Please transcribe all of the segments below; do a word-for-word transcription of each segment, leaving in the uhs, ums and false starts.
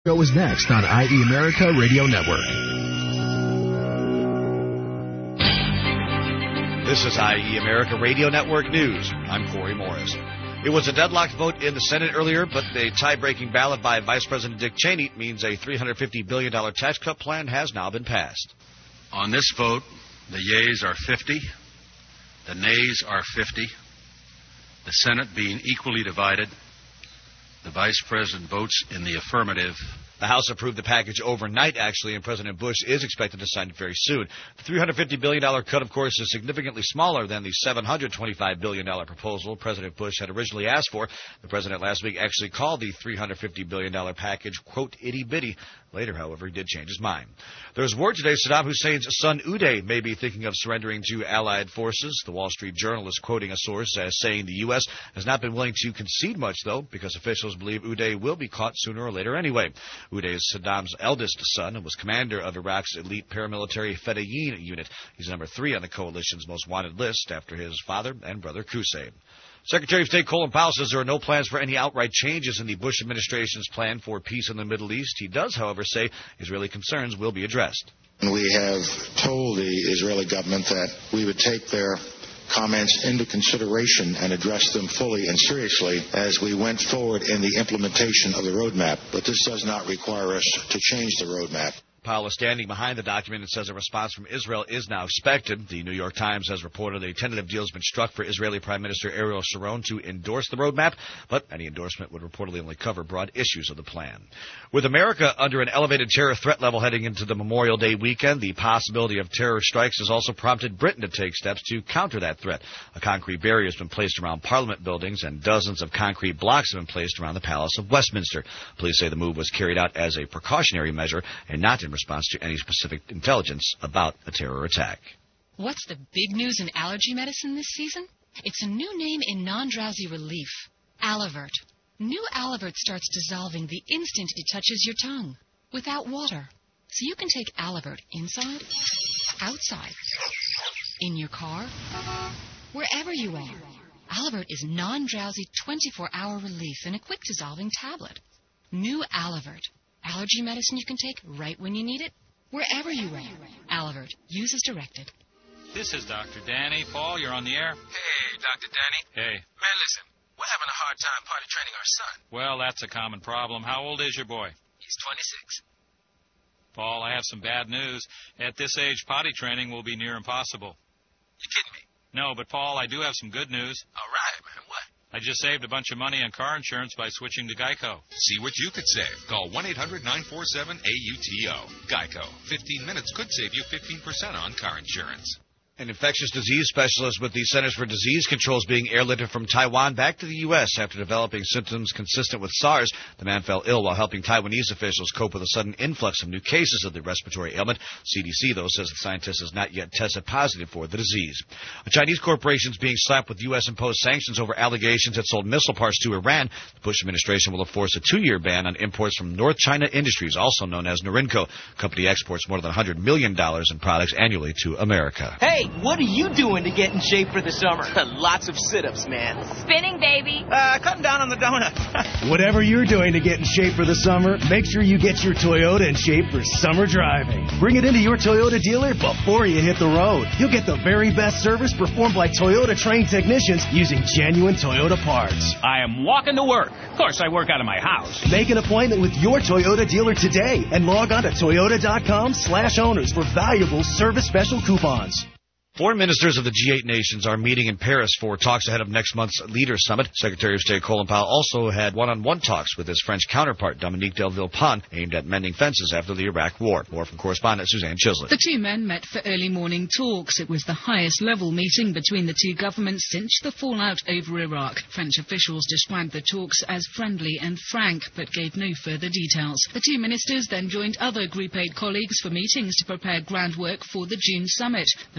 Show is next on I E America Radio Network. This is I E America Radio Network News. I'm Corey Morris. It was a deadlocked vote in the Senate earlier, but a tie-breaking ballot by Vice President Dick Cheney means a three hundred fifty billion dollars tax cut plan has now been passed. On this vote, the yeas are fifty, the nays are fifty, the Senate being equally divided. The Vice President votes in the affirmative. The House approved the package overnight, actually, and President Bush is expected to sign it very soon. The three hundred fifty billion dollars cut, of course, is significantly smaller than the seven hundred twenty-five billion dollars proposal President Bush had originally asked for. The president last week actually called the three hundred fifty billion dollars package, quote, itty-bitty. Later, however, he did change his mind. There's word today Saddam Hussein's son Uday may be thinking of surrendering to Allied forces. The Wall Street Journal is quoting a source as saying the U S has not been willing to concede much, though, because officials believe Uday will be caught sooner or later anyway. Uday is Saddam's eldest son and was commander of Iraq's elite paramilitary Fedayeen unit. He's number three on the coalition's most wanted list after his father and brother Qusay. Secretary of State Colin Powell says there are no plans for any outright changes in the Bush administration's plan for peace in the Middle East. He does, however, say Israeli concerns will be addressed. We have told the Israeli government that we would take their comments into consideration and address them fully and seriously as we went forward in the implementation of the roadmap. But this does not require us to change the roadmap. Powell is standing behind the document and says a response from Israel is now expected. The New York Times has reported a tentative deal has been struck for Israeli Prime Minister Ariel Sharon to endorse the roadmap, but any endorsement would reportedly only cover broad issues of the plan. With America under an elevated terror threat level heading into the Memorial Day weekend, the possibility of terror strikes has also prompted Britain to take steps to counter that threat. A concrete barrier has been placed around Parliament buildings, and dozens of concrete blocks have been placed around the Palace of Westminster. Police say the move was carried out as a precautionary measure and not in response to any specific intelligence about a terror attack. What's the big news in allergy medicine this season? It's a new name in non-drowsy relief, Alavert. New Alavert starts dissolving the instant it touches your tongue, without water. So you can take Alavert inside, outside, in your car, wherever you are. Alavert is non-drowsy twenty-four hour relief in a quick dissolving tablet. New Alavert. Allergy medicine you can take right when you need it, wherever you are. Alavert. Use as directed. This is Doctor Danny. Paul, you're on the air. Hey, Doctor Danny. Hey. Man, listen. We're having a hard time potty training our son. Well, that's a common problem. How old is your boy? He's twenty-six. Paul, I have some bad news. At this age, potty training will be near impossible. You kidding me? No, but Paul, I do have some good news. All right, man. What? I just saved a bunch of money on car insurance by switching to Geico. See what you could save. Call one eight hundred nine four seven A U T O. Geico. fifteen minutes could save you fifteen percent on car insurance. An infectious disease specialist with the Centers for Disease Control is being airlifted from Taiwan back to the U S after developing symptoms consistent with SARS. The man fell ill while helping Taiwanese officials cope with a sudden influx of new cases of the respiratory ailment. C D C, though, says the scientist has not yet tested positive for the disease. A Chinese corporation is being slapped with U S-imposed sanctions over allegations it sold missile parts to Iran. The Bush administration will enforce a two-year ban on imports from North China Industries, also known as Norinco. The company exports more than one hundred million dollars in products annually to America. Hey! What are you doing to get in shape for the summer? Lots of sit-ups, man. Spinning, baby. Uh, cutting down on the donut. Whatever you're doing to get in shape for the summer, make sure you get your Toyota in shape for summer driving. Bring it into your Toyota dealer before you hit the road. You'll get the very best service performed by Toyota-trained technicians using genuine Toyota parts. I am walking to work. Of course, I work out of my house. Make an appointment with your Toyota dealer today and log on to toyota.com slash owners for valuable service special coupons. Foreign ministers of the G eight nations are meeting in Paris for talks ahead of next month's Leaders Summit. Secretary of State Colin Powell also had one-on-one talks with his French counterpart, Dominique de Villepin, aimed at mending fences after the Iraq War. More from correspondent Suzanne Chislett. The two men met for early morning talks. It was the highest-level meeting between the two governments since the fallout over Iraq. French officials described the talks as friendly and frank, but gave no further details. The two ministers then joined other Group eight colleagues for meetings to prepare groundwork for the June summit. They're also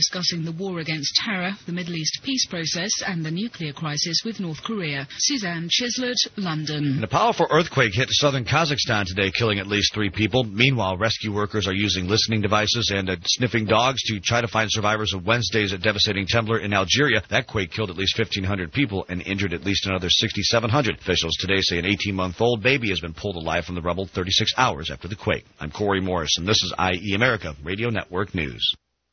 discussing the war against terror, the Middle East peace process and the nuclear crisis with North Korea. Suzanne Chislett, London. And a powerful earthquake hit southern Kazakhstan today, killing at least three people. Meanwhile, rescue workers are using listening devices and uh, sniffing dogs to try to find survivors of Wednesday's devastating tremor in Algeria. That quake killed at least fifteen hundred people and injured at least another sixty-seven hundred. Officials today say an eighteen-month-old baby has been pulled alive from the rubble thirty-six hours after the quake. I'm Corey Morris, and this is I E America Radio Network News.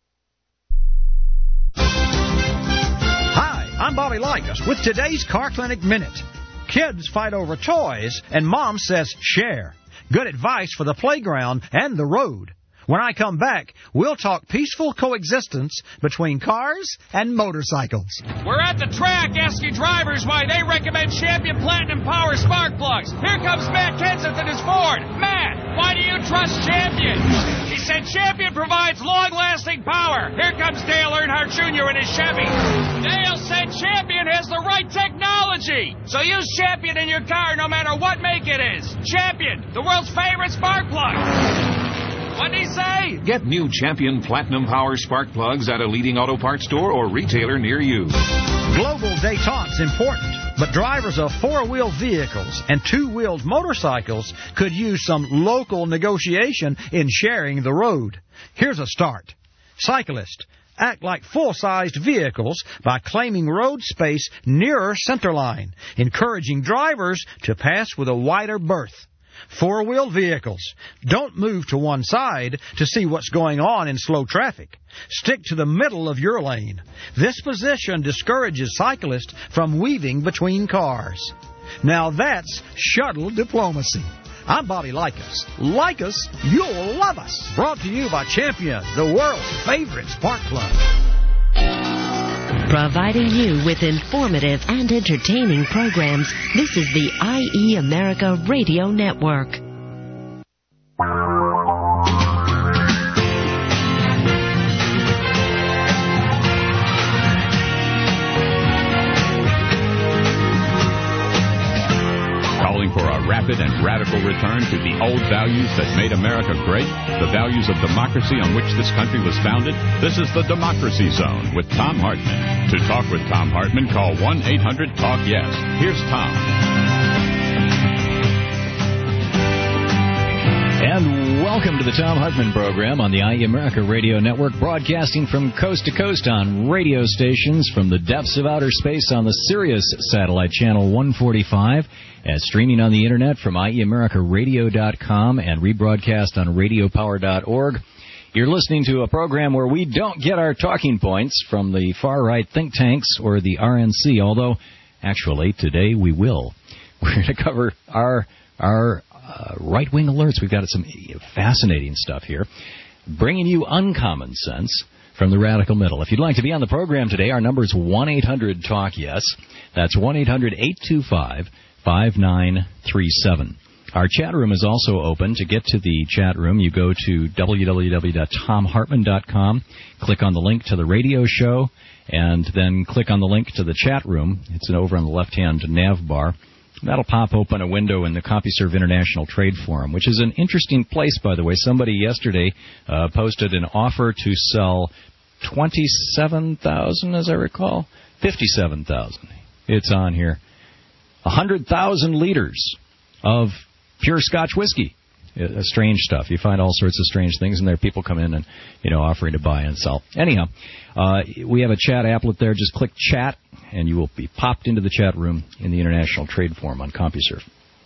Hi, I'm Bobby Likas with today's Car Clinic Minute. Kids fight over toys, and Mom says share. Good advice for the playground and the road. When I come back, we'll talk peaceful coexistence between cars and motorcycles. We're at the track asking drivers why they recommend Champion Platinum Power Spark Plugs. Here comes Matt Kenseth and his Ford. Matt, why do you trust Champion? He said Champion provides long-lasting power. Here comes Dale Earnhardt Junior in his Chevy. Dale said Champion has the right technology. So use Champion in your car no matter what make it is. Champion, the world's favorite spark plug. What did he say? Get new Champion Platinum Power Spark Plugs at a leading auto parts store or retailer near you. Global détente's important, but drivers of four-wheel vehicles and two-wheeled motorcycles could use some local negotiation in sharing the road. Here's a start. Cyclists, act like full-sized vehicles by claiming road space nearer centerline, encouraging drivers to pass with a wider berth. Four-wheel vehicles, don't move to one side to see what's going on in slow traffic. Stick to the middle of your lane. This position discourages cyclists from weaving between cars. Now that's shuttle diplomacy. I'm Bobby Likas. Like us, you'll love us. Brought to you by Champion, the world's favorite spark plug. Providing you with informative and entertaining programs, this is the I E America Radio Network. Calling for a rapid and radical return to the old values that made America great, the values of democracy on which this country was founded. This is the Democracy Zone with Thom Hartmann. To talk with Thom Hartmann, call one eight hundred talk yes. Here's Tom. And welcome to the Thom Hartmann program on the I E America Radio Network, broadcasting from coast to coast on radio stations from the depths of outer space on the Sirius satellite channel one forty-five, and streaming on the internet from I E America Radio dot com and rebroadcast on radio power dot org. You're listening to a program where we don't get our talking points from the far-right think tanks or the R N C, although actually today we will. We're going to cover our our uh, right-wing alerts. We've got some fascinating stuff here, bringing you uncommon sense from the radical middle. If you'd like to be on the program today, our number is one eight hundred talk yes. That's one eight hundred eight two five five nine three seven. Our chat room is also open. To get to the chat room, you go to w w w dot thom hartmann dot com, click on the link to the radio show, and then click on the link to the chat room. It's over on the left-hand nav bar. That'll pop open a window in the CompuServe International Trade Forum, which is an interesting place, by the way. Somebody yesterday uh, posted an offer to sell twenty-seven thousand, as I recall, fifty-seven thousand. It's on here. one hundred thousand liters of pure Scotch whiskey. Uh, strange stuff. You find all sorts of strange things in there. People come in and, you know, offering to buy and sell. Anyhow, uh, we have a chat applet there. Just click chat, and you will be popped into the chat room in the International Trade Forum on CompuServe.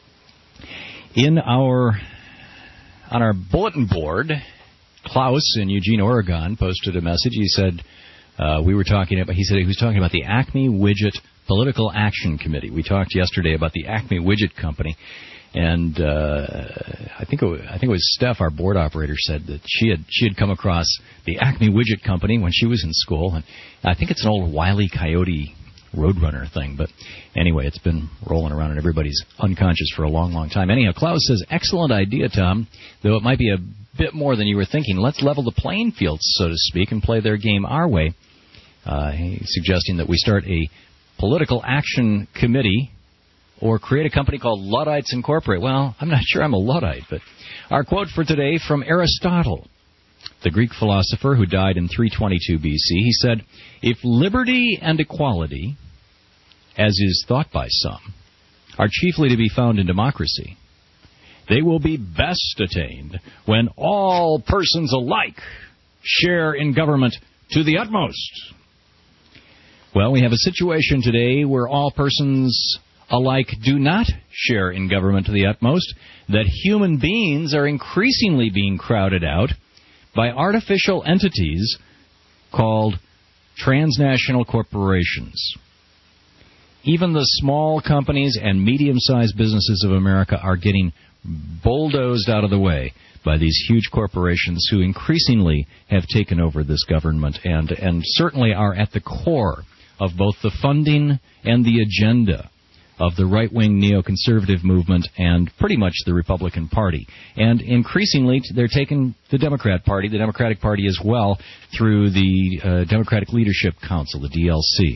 In our, on our bulletin board, Klaus in Eugene, Oregon, posted a message. He said, uh, we were talking about, he said he was talking about the Acme Widget Political Action Committee. We talked yesterday about the Acme Widget Company. And uh, I think it was, I think it was Steph, our board operator, said that she had she had come across the Acme Widget Company when she was in school, and I think it's an old Wile E. Coyote Roadrunner thing. But anyway, it's been rolling around in everybody's unconscious for a long, long time. Anyhow, Klaus says, excellent idea, Tom, though it might be a bit more than you were thinking. Let's level the playing field, so to speak, and play their game our way. Uh, he's suggesting that we start a political action committee or create a company called Luddites Incorporated. Well, I'm not sure I'm a Luddite, but our quote for today from Aristotle. the Greek philosopher who died in three twenty-two B C. He said, "If liberty and equality, as is thought by some, are chiefly to be found in democracy, they will be best attained when all persons alike share in government to the utmost." Well, we have a situation today where all persons alike do not share in government to the utmost, that human beings are increasingly being crowded out by artificial entities called transnational corporations. Even the small companies and medium-sized businesses of America are getting bulldozed out of the way by these huge corporations who increasingly have taken over this government and, and certainly are at the core of both the funding and the agenda of the right-wing neoconservative movement and pretty much the Republican Party. And increasingly, they're taking the Democrat Party, the Democratic Party as well, through the uh, Democratic Leadership Council, the D L C.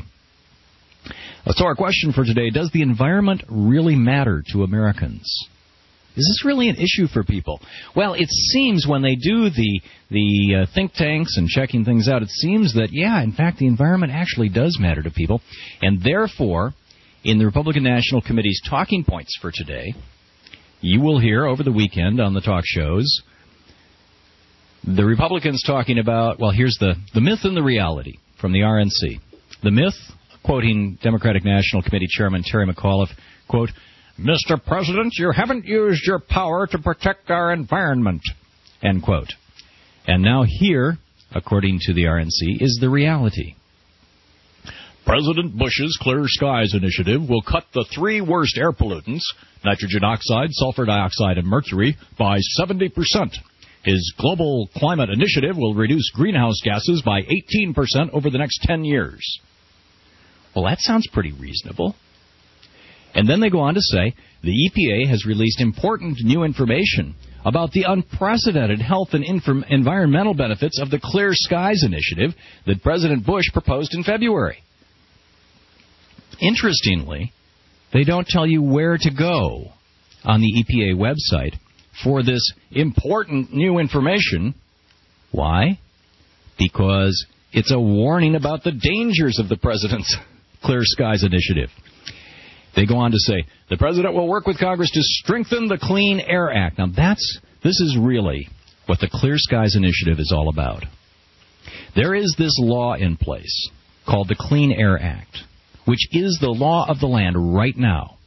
So our question for today, does the environment really matter to Americans? Is this really an issue for people? Well, it seems when they do the the uh, think tanks and checking things out, it seems that, yeah, in fact, the environment actually does matter to people. And therefore, in the Republican National Committee's talking points for today, you will hear over the weekend on the talk shows the Republicans talking about, well, here's the, the myth and the reality from the R N C. The myth, quoting Democratic National Committee Chairman Terry McAuliffe, quote, "Mister President, you haven't used your power to protect our environment," end quote. And now here, according to the R N C, is the reality. "President Bush's Clear Skies initiative will cut the three worst air pollutants, nitrogen oxide, sulfur dioxide, and mercury, by seventy percent. His global climate initiative will reduce greenhouse gases by eighteen percent over the next ten years. Well, that sounds pretty reasonable. And then they go on to say, the E P A has released important new information about the unprecedented health and inform- environmental benefits of the Clear Skies initiative that President Bush proposed in February. Interestingly, they don't tell you where to go on the E P A website for this important new information. Why? Because it's a warning about the dangers of the President's Clear Skies initiative. They go on to say, the President will work with Congress to strengthen the Clean Air Act. Now, that's this is really what the Clear Skies initiative is all about. There is this law in place called the Clean Air Act, which is the law of the land right now.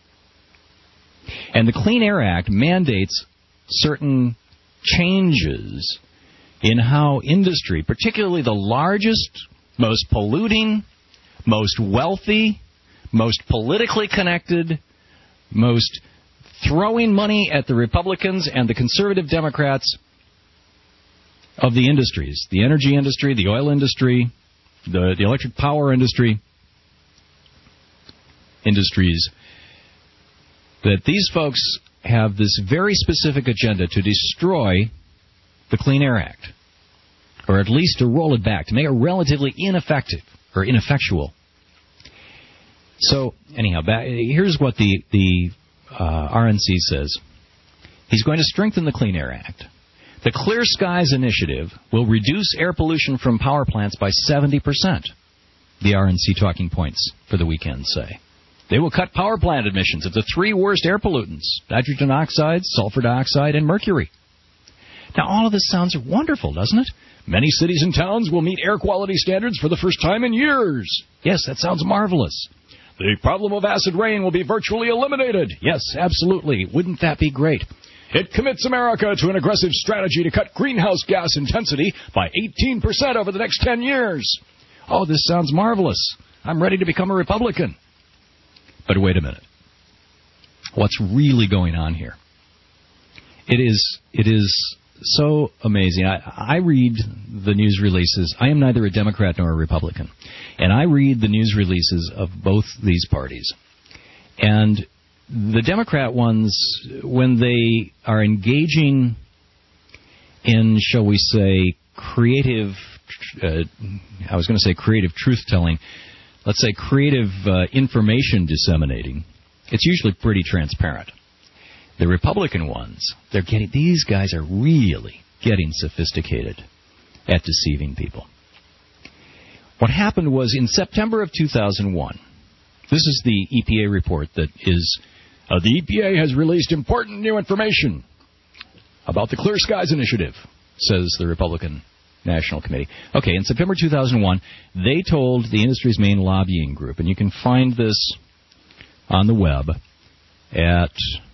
And the Clean Air Act mandates certain changes in how industry, particularly the largest, most polluting, most wealthy, most politically connected, most throwing money at the Republicans and the conservative Democrats of the industries, the energy industry, the oil industry, the, the electric power industry, industries, that these folks have this very specific agenda to destroy the Clean Air Act, or at least to roll it back, to make it relatively ineffective or ineffectual. So, anyhow, back, here's what the, the uh, R N C says. He's going to strengthen the Clean Air Act. The Clear Skies initiative will reduce air pollution from power plants by seventy percent, the R N C talking points for the weekend say. They will cut power plant emissions of the three worst air pollutants, nitrogen oxide, sulfur dioxide, and mercury. Now, all of this sounds wonderful, doesn't it? Many cities and towns will meet air quality standards for the first time in years. Yes, that sounds marvelous. The problem of acid rain will be virtually eliminated. Yes, absolutely. Wouldn't that be great? It commits America to an aggressive strategy to cut greenhouse gas intensity by eighteen percent over the next ten years. Oh, this sounds marvelous. I'm ready to become a Republican. But wait a minute. What's really going on here? It is it is so amazing. I, I read the news releases. I am neither a Democrat nor a Republican. And I read the news releases of both these parties. And the Democrat ones, when they are engaging in, shall we say, creative, uh, I was going to say creative truth-telling, let's say creative uh, information disseminating, it's usually pretty transparent. The Republican ones, they're getting, these guys are really, getting sophisticated at deceiving people. What happened was in September of two thousand one, this is the E P A report that is, uh, the E P A has released important new information about the Clear Skies Initiative, says the Republican National Committee. Okay, in September two thousand one, they told the industry's main lobbying group, and you can find this on the web at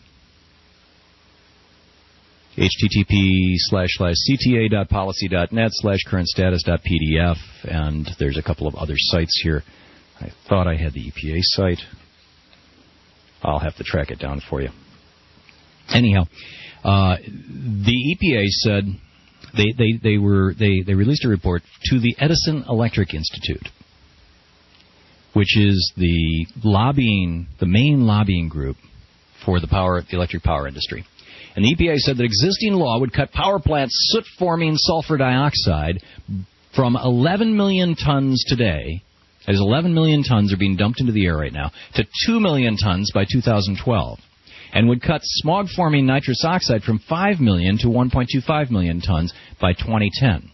http slash slash cta.policy.net slash current status dot pdf, and there's a couple of other sites here. I thought I had the E P A site. I'll have to track it down for you. Anyhow, uh, the E P A said they, they, they were they, they released a report to the Edison Electric Institute, which is the lobbying, the main lobbying group for the power, the electric power industry. And the E P A said that existing law would cut power plants' soot-forming sulfur dioxide from eleven million tons today, as eleven million tons are being dumped into the air right now, to two million tons by two thousand twelve, and would cut smog-forming nitrous oxide from five million to one point two five million tons by twenty ten.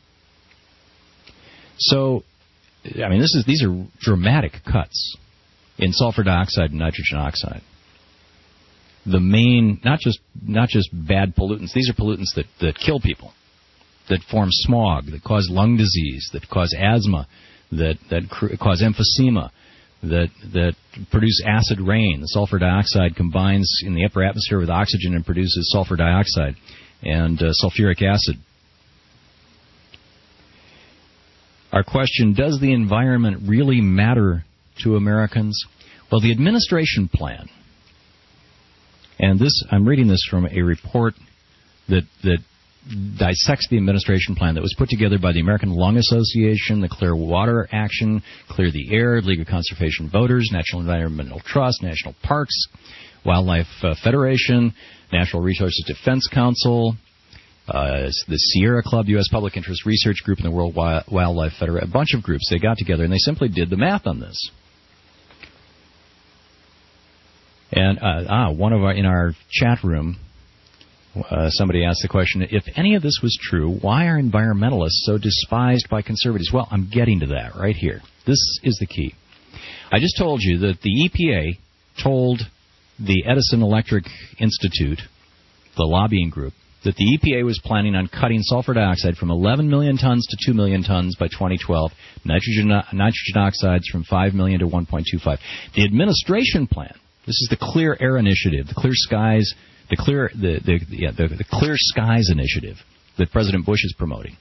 So, I mean, this is these are dramatic cuts in sulfur dioxide and nitrogen oxide. The main, not just not just bad pollutants, these are pollutants that, that kill people, that form smog, that cause lung disease, that cause asthma, that, that cr- cause emphysema, that that produce acid rain. The sulfur dioxide combines in the upper atmosphere with oxygen and produces sulfur dioxide and uh, sulfuric acid. Our question, does the environment really matter to Americans? Well, the administration plan, and this, I'm reading this from a report that that dissects the administration plan that was put together by the American Lung Association, the Clear Water Action, Clear the Air, League of Conservation Voters, National Environmental Trust, National Parks, Wildlife uh, Federation, Natural Resources Defense Council, uh, the Sierra Club, U S Public Interest Research Group, and the World Wildlife Federation. A bunch of groups, they got together and they simply did the math on this. And uh, ah, one of our in our chat room, uh, somebody asked the question: if any of this was true, why are environmentalists so despised by conservatives? Well, I'm getting to that right here. This is the key. I just told you that the E P A told the Edison Electric Institute, the lobbying group, that the E P A was planning on cutting sulfur dioxide from eleven million tons to two million tons by twenty twelve, nitrogen nitrogen oxides from five million to one point two five. The administration plan. This is the Clear Air Initiative, the Clear Skies, the Clear the the, yeah, the the Clear Skies Initiative that President Bush is promoting.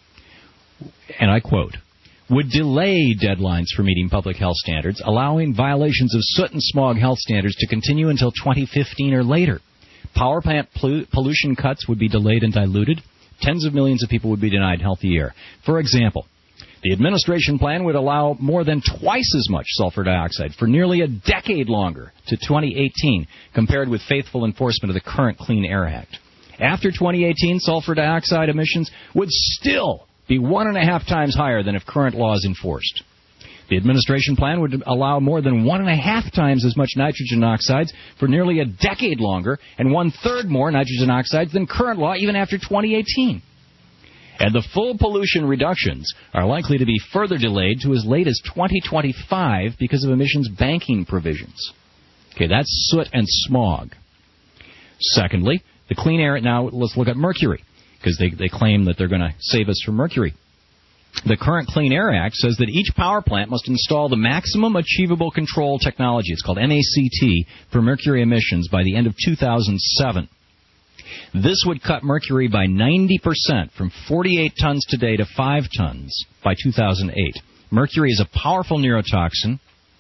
And I quote, would delay deadlines for meeting public health standards, allowing violations of soot and smog health standards to continue until twenty fifteen or later. Power plant pollution cuts would be delayed and diluted. Tens of millions of people would be denied healthy air. For example, the administration plan would allow more than twice as much sulfur dioxide for nearly a decade longer to twenty eighteen, compared with faithful enforcement of the current Clean Air Act. After twenty eighteen, sulfur dioxide emissions would still be one and a half times higher than if current law is enforced. The administration plan would allow more than one and a half times as much nitrogen oxides for nearly a decade longer, and one-third more nitrogen oxides than current law even after twenty eighteen. And the full pollution reductions are likely to be further delayed to as late as twenty twenty-five because of emissions banking provisions. Okay, that's soot and smog. Secondly, the clean air, now let's look at mercury, because they, they claim that they're going to save us from mercury. The current Clean Air Act says that each power plant must install the maximum achievable control technology, it's called M A C T, for mercury emissions by the end of two thousand seven. This would cut mercury by ninety percent from forty-eight tons today to five tons by two thousand eight. Mercury is a powerful neurotoxin.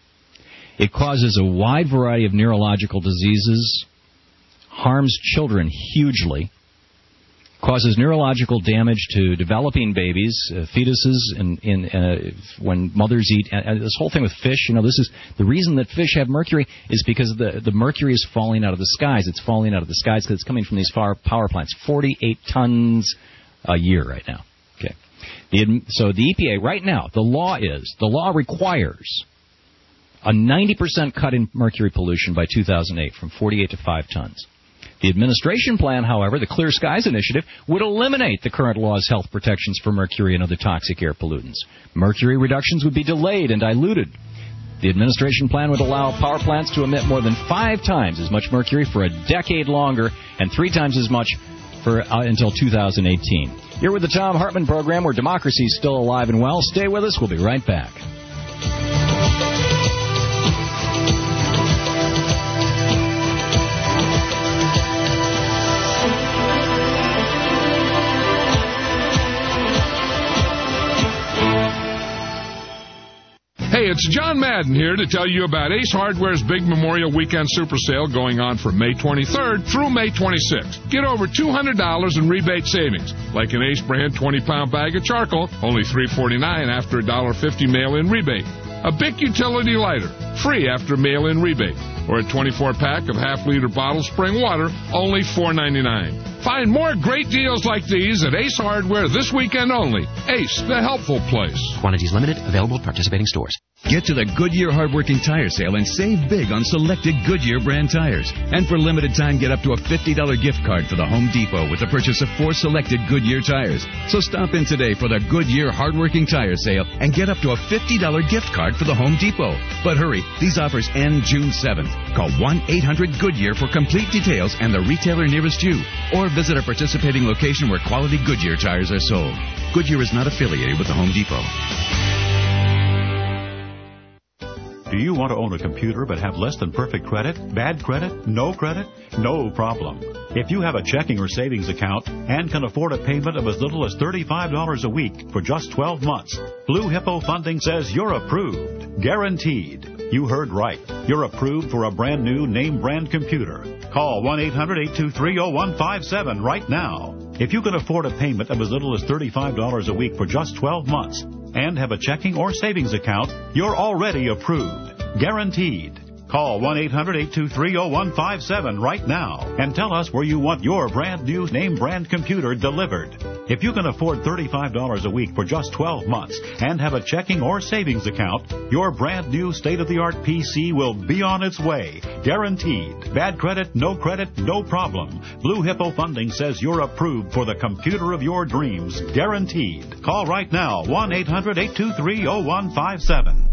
It causes a wide variety of neurological diseases, harms children hugely, causes neurological damage to developing babies, uh, fetuses, in, in, uh, when mothers eat. And this whole thing with fish, you know, this is the reason that fish have mercury is because the, the mercury is falling out of the skies. It's falling out of the skies because it's coming from these far power plants. forty-eight tons a year right now. Okay. The, so the E P A right now, the law is, the law requires a ninety percent cut in mercury pollution by two thousand eight from forty-eight to five tons. The administration plan, however, the Clear Skies Initiative, would eliminate the current law's health protections for mercury and other toxic air pollutants. Mercury reductions would be delayed and diluted. The administration plan would allow power plants to emit more than five times as much mercury for a decade longer and three times as much for uh, until two thousand eighteen. You're with the Thom Hartmann Program, where democracy is still alive and well. Stay with us. We'll be right back. Hey, it's John Madden here to tell you about Ace Hardware's big Memorial Weekend Super Sale going on from May twenty-third through May twenty-sixth. Get over two hundred dollars in rebate savings, like an Ace brand twenty pound bag of charcoal, only three forty-nine after a one dollar fifty mail-in rebate. A Bic utility lighter, free after mail-in rebate. Or a twenty-four pack of half-liter bottled spring water, only four ninety-nine. Find more great deals like these at Ace Hardware this weekend only. Ace, the helpful place. Quantities limited, available at participating stores. Get to the Goodyear Hardworking Tire Sale and save big on selected Goodyear brand tires. And for limited time, get up to a fifty dollars gift card for the Home Depot with the purchase of four selected Goodyear tires. So stop in today for the Goodyear Hardworking Tire Sale and get up to a fifty dollars gift card for the Home Depot. But hurry, these offers end June seventh. Call one eight hundred Goodyear for complete details and the retailer nearest you. Or visit a participating location where quality Goodyear tires are sold. Goodyear is not affiliated with the Home Depot. Do you want to own a computer but have less than perfect credit? Bad credit? No credit? No problem. If you have a checking or savings account and can afford a payment of as little as thirty-five dollars a week for just twelve months, Blue Hippo Funding says you're approved. Guaranteed. You heard right. You're approved for a brand new name brand computer. Call one eight hundred eight two three oh one five seven right now. If you can afford a payment of as little as thirty-five dollars a week for just twelve months and have a checking or savings account, you're already approved. Guaranteed. Call one eight hundred eight two three oh one five seven right now and tell us where you want your brand new name brand computer delivered. If you can afford thirty-five dollars a week for just twelve months and have a checking or savings account, your brand new state-of-the-art P C will be on its way. Guaranteed. Bad credit, no credit, no problem. Blue Hippo Funding says you're approved for the computer of your dreams. Guaranteed. Call right now, one eight hundred eight two three oh one five seven.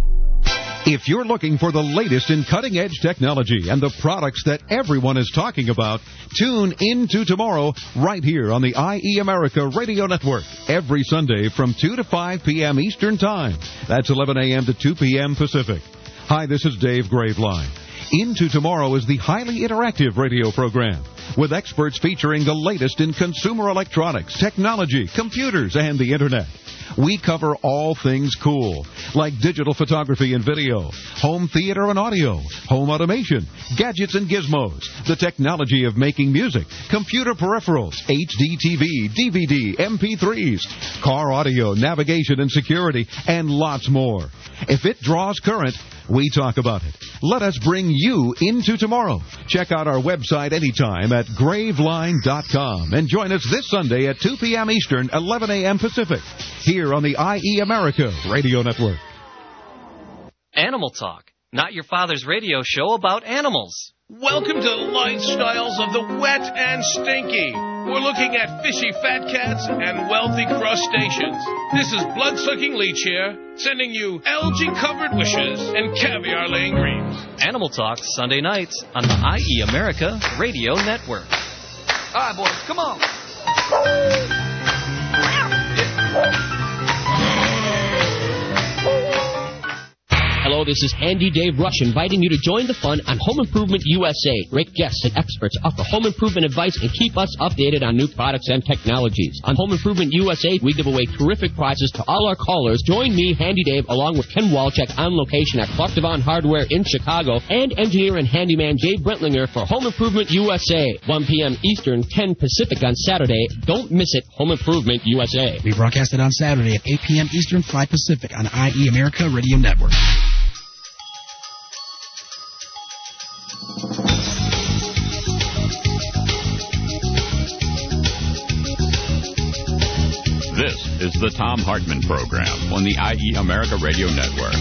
If you're looking for the latest in cutting-edge technology and the products that everyone is talking about, tune into tomorrow right here on the I E America Radio Network every Sunday from two to five p.m. Eastern Time. That's eleven a.m. to two p.m. Pacific. Hi, this is Dave Graveline. Into Tomorrow is the highly interactive radio program with experts featuring the latest in consumer electronics, technology, computers, and the Internet. We cover all things cool, like digital photography and video, home theater and audio, home automation, gadgets and gizmos, the technology of making music, computer peripherals, H D T V, D V D, M P threes, car audio, navigation and security, and lots more. If it draws current, we talk about it. Let us bring you into tomorrow. Check out our website anytime at graveline dot com and join us this Sunday at two p.m. Eastern, eleven a.m. Pacific, here on the I E America Radio Network. Animal Talk, not your father's radio show about animals. Welcome to Lifestyles of the Wet and Stinky. We're looking at fishy fat cats and wealthy crustaceans. This is blood-sucking leech here, sending you algae-covered wishes and caviar-laying dreams. Animal Talk, Sunday nights on the I E America Radio Network. All right, boys, come on. Hello, this is Handy Dave Rush inviting you to join the fun on Home Improvement U S A. Great guests and experts offer home improvement advice and keep us updated on new products and technologies. On Home Improvement U S A, we give away terrific prizes to all our callers. Join me, Handy Dave, along with Ken Walczak on location at Clark Devon Hardware in Chicago and engineer and handyman Jay Brentlinger for Home Improvement U S A. one p.m. Eastern, ten Pacific on Saturday. Don't miss it, Home Improvement U S A. We broadcast it on Saturday at eight p.m. Eastern, five Pacific on I E America Radio Network. This is the Thom Hartmann Program on the I E America Radio Network.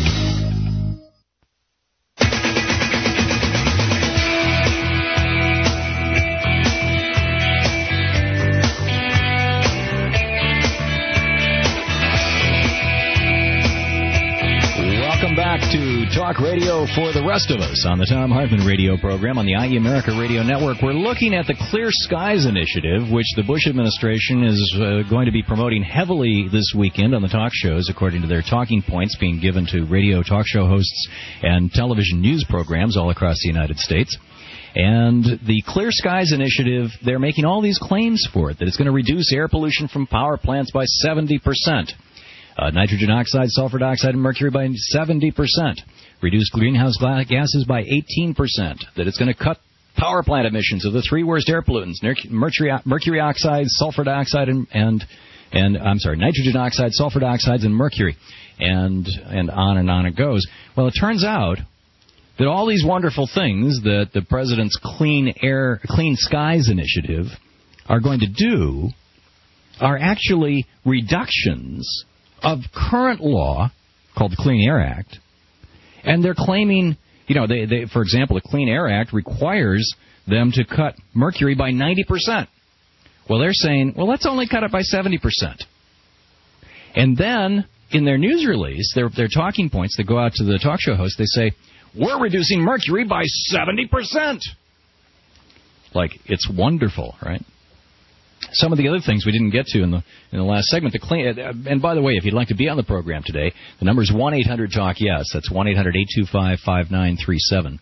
to Talk Radio for the rest of us on the Tom Hartman radio program on the I E America Radio Network. We're looking at the Clear Skies Initiative, which the Bush administration is uh, going to be promoting heavily this weekend on the talk shows, according to their talking points being given to radio talk show hosts and television news programs all across the United States. And the Clear Skies Initiative, they're making all these claims for it, that it's going to reduce air pollution from power plants by seventy percent. Uh, nitrogen oxide, sulfur dioxide, and mercury by seventy percent. Reduce greenhouse gases by eighteen percent. That it's going to cut power plant emissions of the three worst air pollutants, mercury, mercury oxide, sulfur dioxide, and, and, and I'm sorry, nitrogen oxide, sulfur dioxides, and mercury. And, and on and on it goes. Well, it turns out that all these wonderful things that the President's Clean Air, Clean Skies Initiative are going to do are actually reductions of current law called the Clean Air Act, and they're claiming, you know, they, they, for example, the Clean Air Act requires them to cut mercury by ninety percent. Well, they're saying, well, let's only cut it by seventy percent. And then, in their news release, their, their talking points, they go out to the talk show host, they say, we're reducing mercury by seventy percent. Like, it's wonderful, right? Some of the other things we didn't get to in the in the last segment. The clean, uh, and by the way, if you'd like to be on the program today, the number is one eight hundred talk yes. That's one eight hundred eight two five five nine three seven.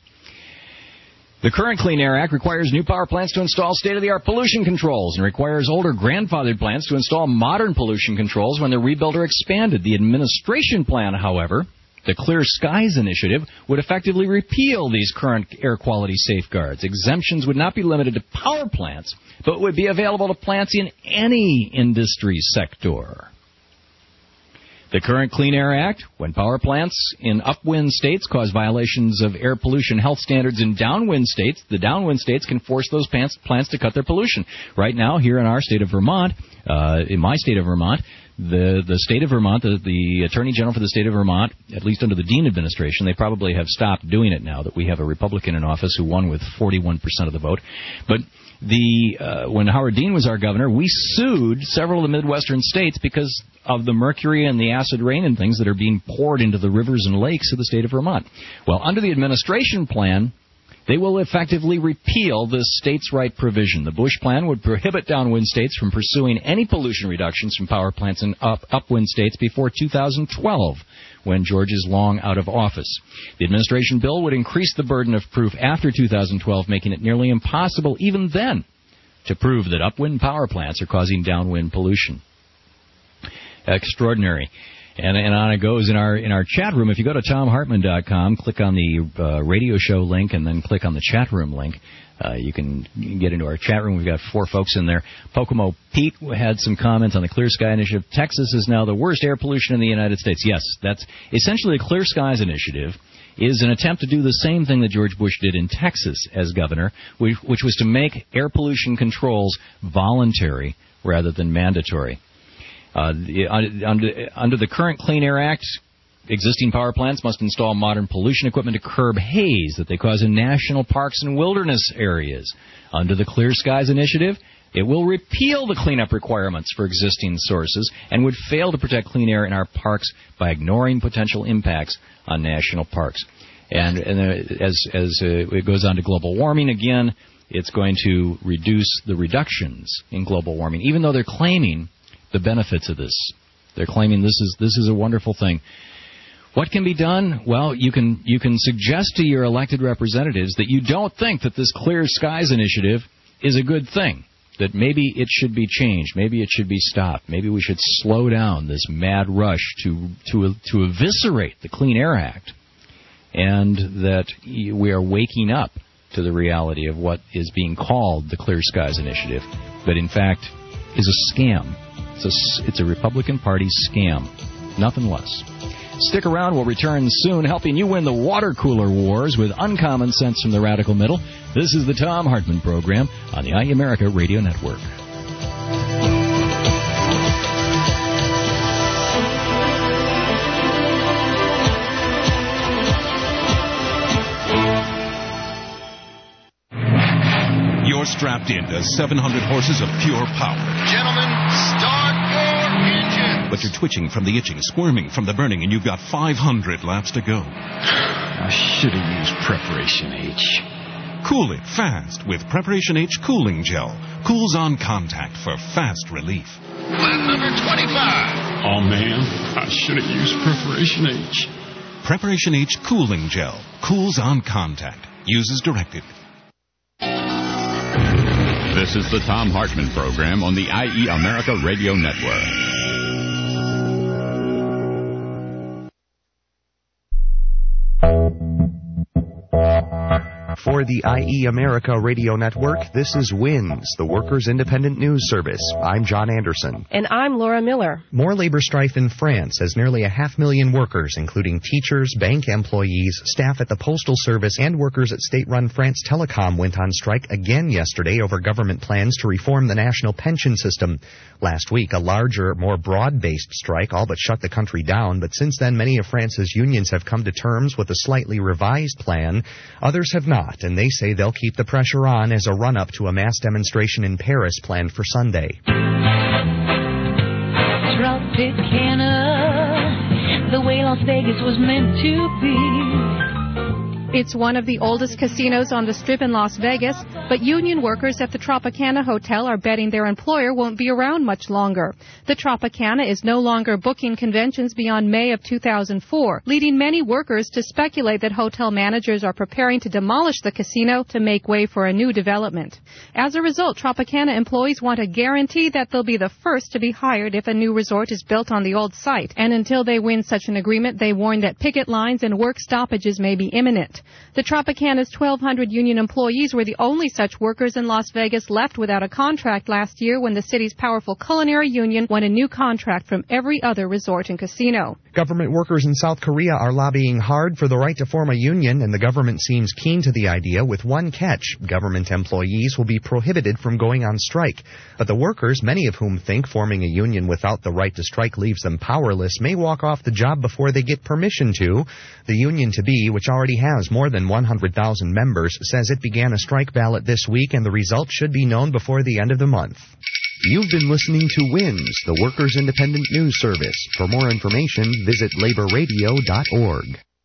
The current Clean Air Act requires new power plants to install state-of-the-art pollution controls and requires older grandfathered plants to install modern pollution controls when they're rebuilt or expanded. The administration plan, however, the Clear Skies Initiative, would effectively repeal these current air quality safeguards. Exemptions would not be limited to power plants, but would be available to plants in any industry sector. The current Clean Air Act, when power plants in upwind states cause violations of air pollution health standards in downwind states, the downwind states can force those plants, plants to cut their pollution. Right now, here in our state of Vermont, uh, in my state of Vermont, The the state of Vermont, the, the Attorney General for the state of Vermont, at least under the Dean administration, they probably have stopped doing it now that we have a Republican in office who won with forty-one percent of the vote. But the uh, when Howard Dean was our governor, we sued several of the Midwestern states because of the mercury and the acid rain and things that are being poured into the rivers and lakes of the state of Vermont. Well, under the administration plan, they will effectively repeal this states' right provision. The Bush plan would prohibit downwind states from pursuing any pollution reductions from power plants in up, upwind states before two thousand twelve, when George is long out of office. The administration bill would increase the burden of proof after two thousand twelve, making it nearly impossible even then to prove that upwind power plants are causing downwind pollution. Extraordinary. And, and on it goes in our in our chat room. If you go to tom hartman dot com, click on the uh, radio show link, and then click on the chat room link, uh, you can get into our chat room. We've got four folks in there. Pocomo Pete had some comments on the Clear Sky Initiative. Texas is now the worst air pollution in the United States. Yes, that's essentially the Clear Skies Initiative is an attempt to do the same thing that George Bush did in Texas as governor, which, which was to make air pollution controls voluntary rather than mandatory. Uh, the, under, under the current Clean Air Act, existing power plants must install modern pollution equipment to curb haze that they cause in national parks and wilderness areas. Under the Clear Skies Initiative, it will repeal the cleanup requirements for existing sources and would fail to protect clean air in our parks by ignoring potential impacts on national parks. And, and uh, as, as uh, it goes on to global warming again, it's going to reduce the reductions in global warming, even though they're claiming the benefits of this. They're claiming this is this is a wonderful thing. What can be done? Well, you can you can suggest to your elected representatives that you don't think that this Clear Skies Initiative is a good thing, that maybe it should be changed, maybe it should be stopped, maybe we should slow down this mad rush to to to eviscerate the Clean Air Act, and that we are waking up to the reality of what is being called the Clear Skies Initiative, but in fact is a scam. It's a, it's a Republican Party scam, nothing less. Stick around. We'll return soon, helping you win the water cooler wars with uncommon sense from the radical middle. This is the Tom Hartman Program on the I E America Radio Network. You're strapped into seven hundred horses of pure power. Gentlemen, start your engine. but you're twitching from the itching, squirming from the burning, and you've got five hundred laps to go. I should have used Preparation H. Cool it fast with Preparation H Cooling Gel. Cools on contact for fast relief. Lap number twenty-five. Oh, man, I should have used Preparation H. Preparation H Cooling Gel. Cools on contact. Use as directed. This is the Thom Hartmann Program on the I E America Radio Network. For the I E America Radio Network, this is WINS, the Workers' Independent News Service. I'm John Anderson. And I'm Laura Miller. More labor strife in France as nearly a half million workers, including teachers, bank employees, staff at the Postal Service, and workers at state-run France Telecom went on strike again yesterday over government plans to reform the national pension system. Last week, a larger, more broad-based strike all but shut the country down, but since then, many of France's unions have come to terms with a slightly revised plan. Others have not, and they say they'll keep the pressure on as a run-up to a mass demonstration in Paris planned for Sunday. Tropicana, the way Las Vegas was meant to be. It's one of the oldest casinos on the Strip in Las Vegas, but union workers at the Tropicana Hotel are betting their employer won't be around much longer. The Tropicana is no longer booking conventions beyond May of two thousand four, leading many workers to speculate that hotel managers are preparing to demolish the casino to make way for a new development. As a result, Tropicana employees want a guarantee that they'll be the first to be hired if a new resort is built on the old site. And until they win such an agreement, they warn that picket lines and work stoppages may be imminent. The Tropicana's twelve hundred union employees were the only such workers in Las Vegas left without a contract last year when the city's powerful culinary union won a new contract from every other resort and casino. Government workers in South Korea are lobbying hard for the right to form a union, and the government seems keen to the idea with one catch. Government employees will be prohibited from going on strike. But the workers, many of whom think forming a union without the right to strike leaves them powerless, may walk off the job before they get permission to. The union-to-be, which already has more than one hundred thousand members, says it began a strike ballot this week, and the results should be known before the end of the month. You've been listening to WINS, the Workers' Independent News Service. For more information, visit labor radio dot org.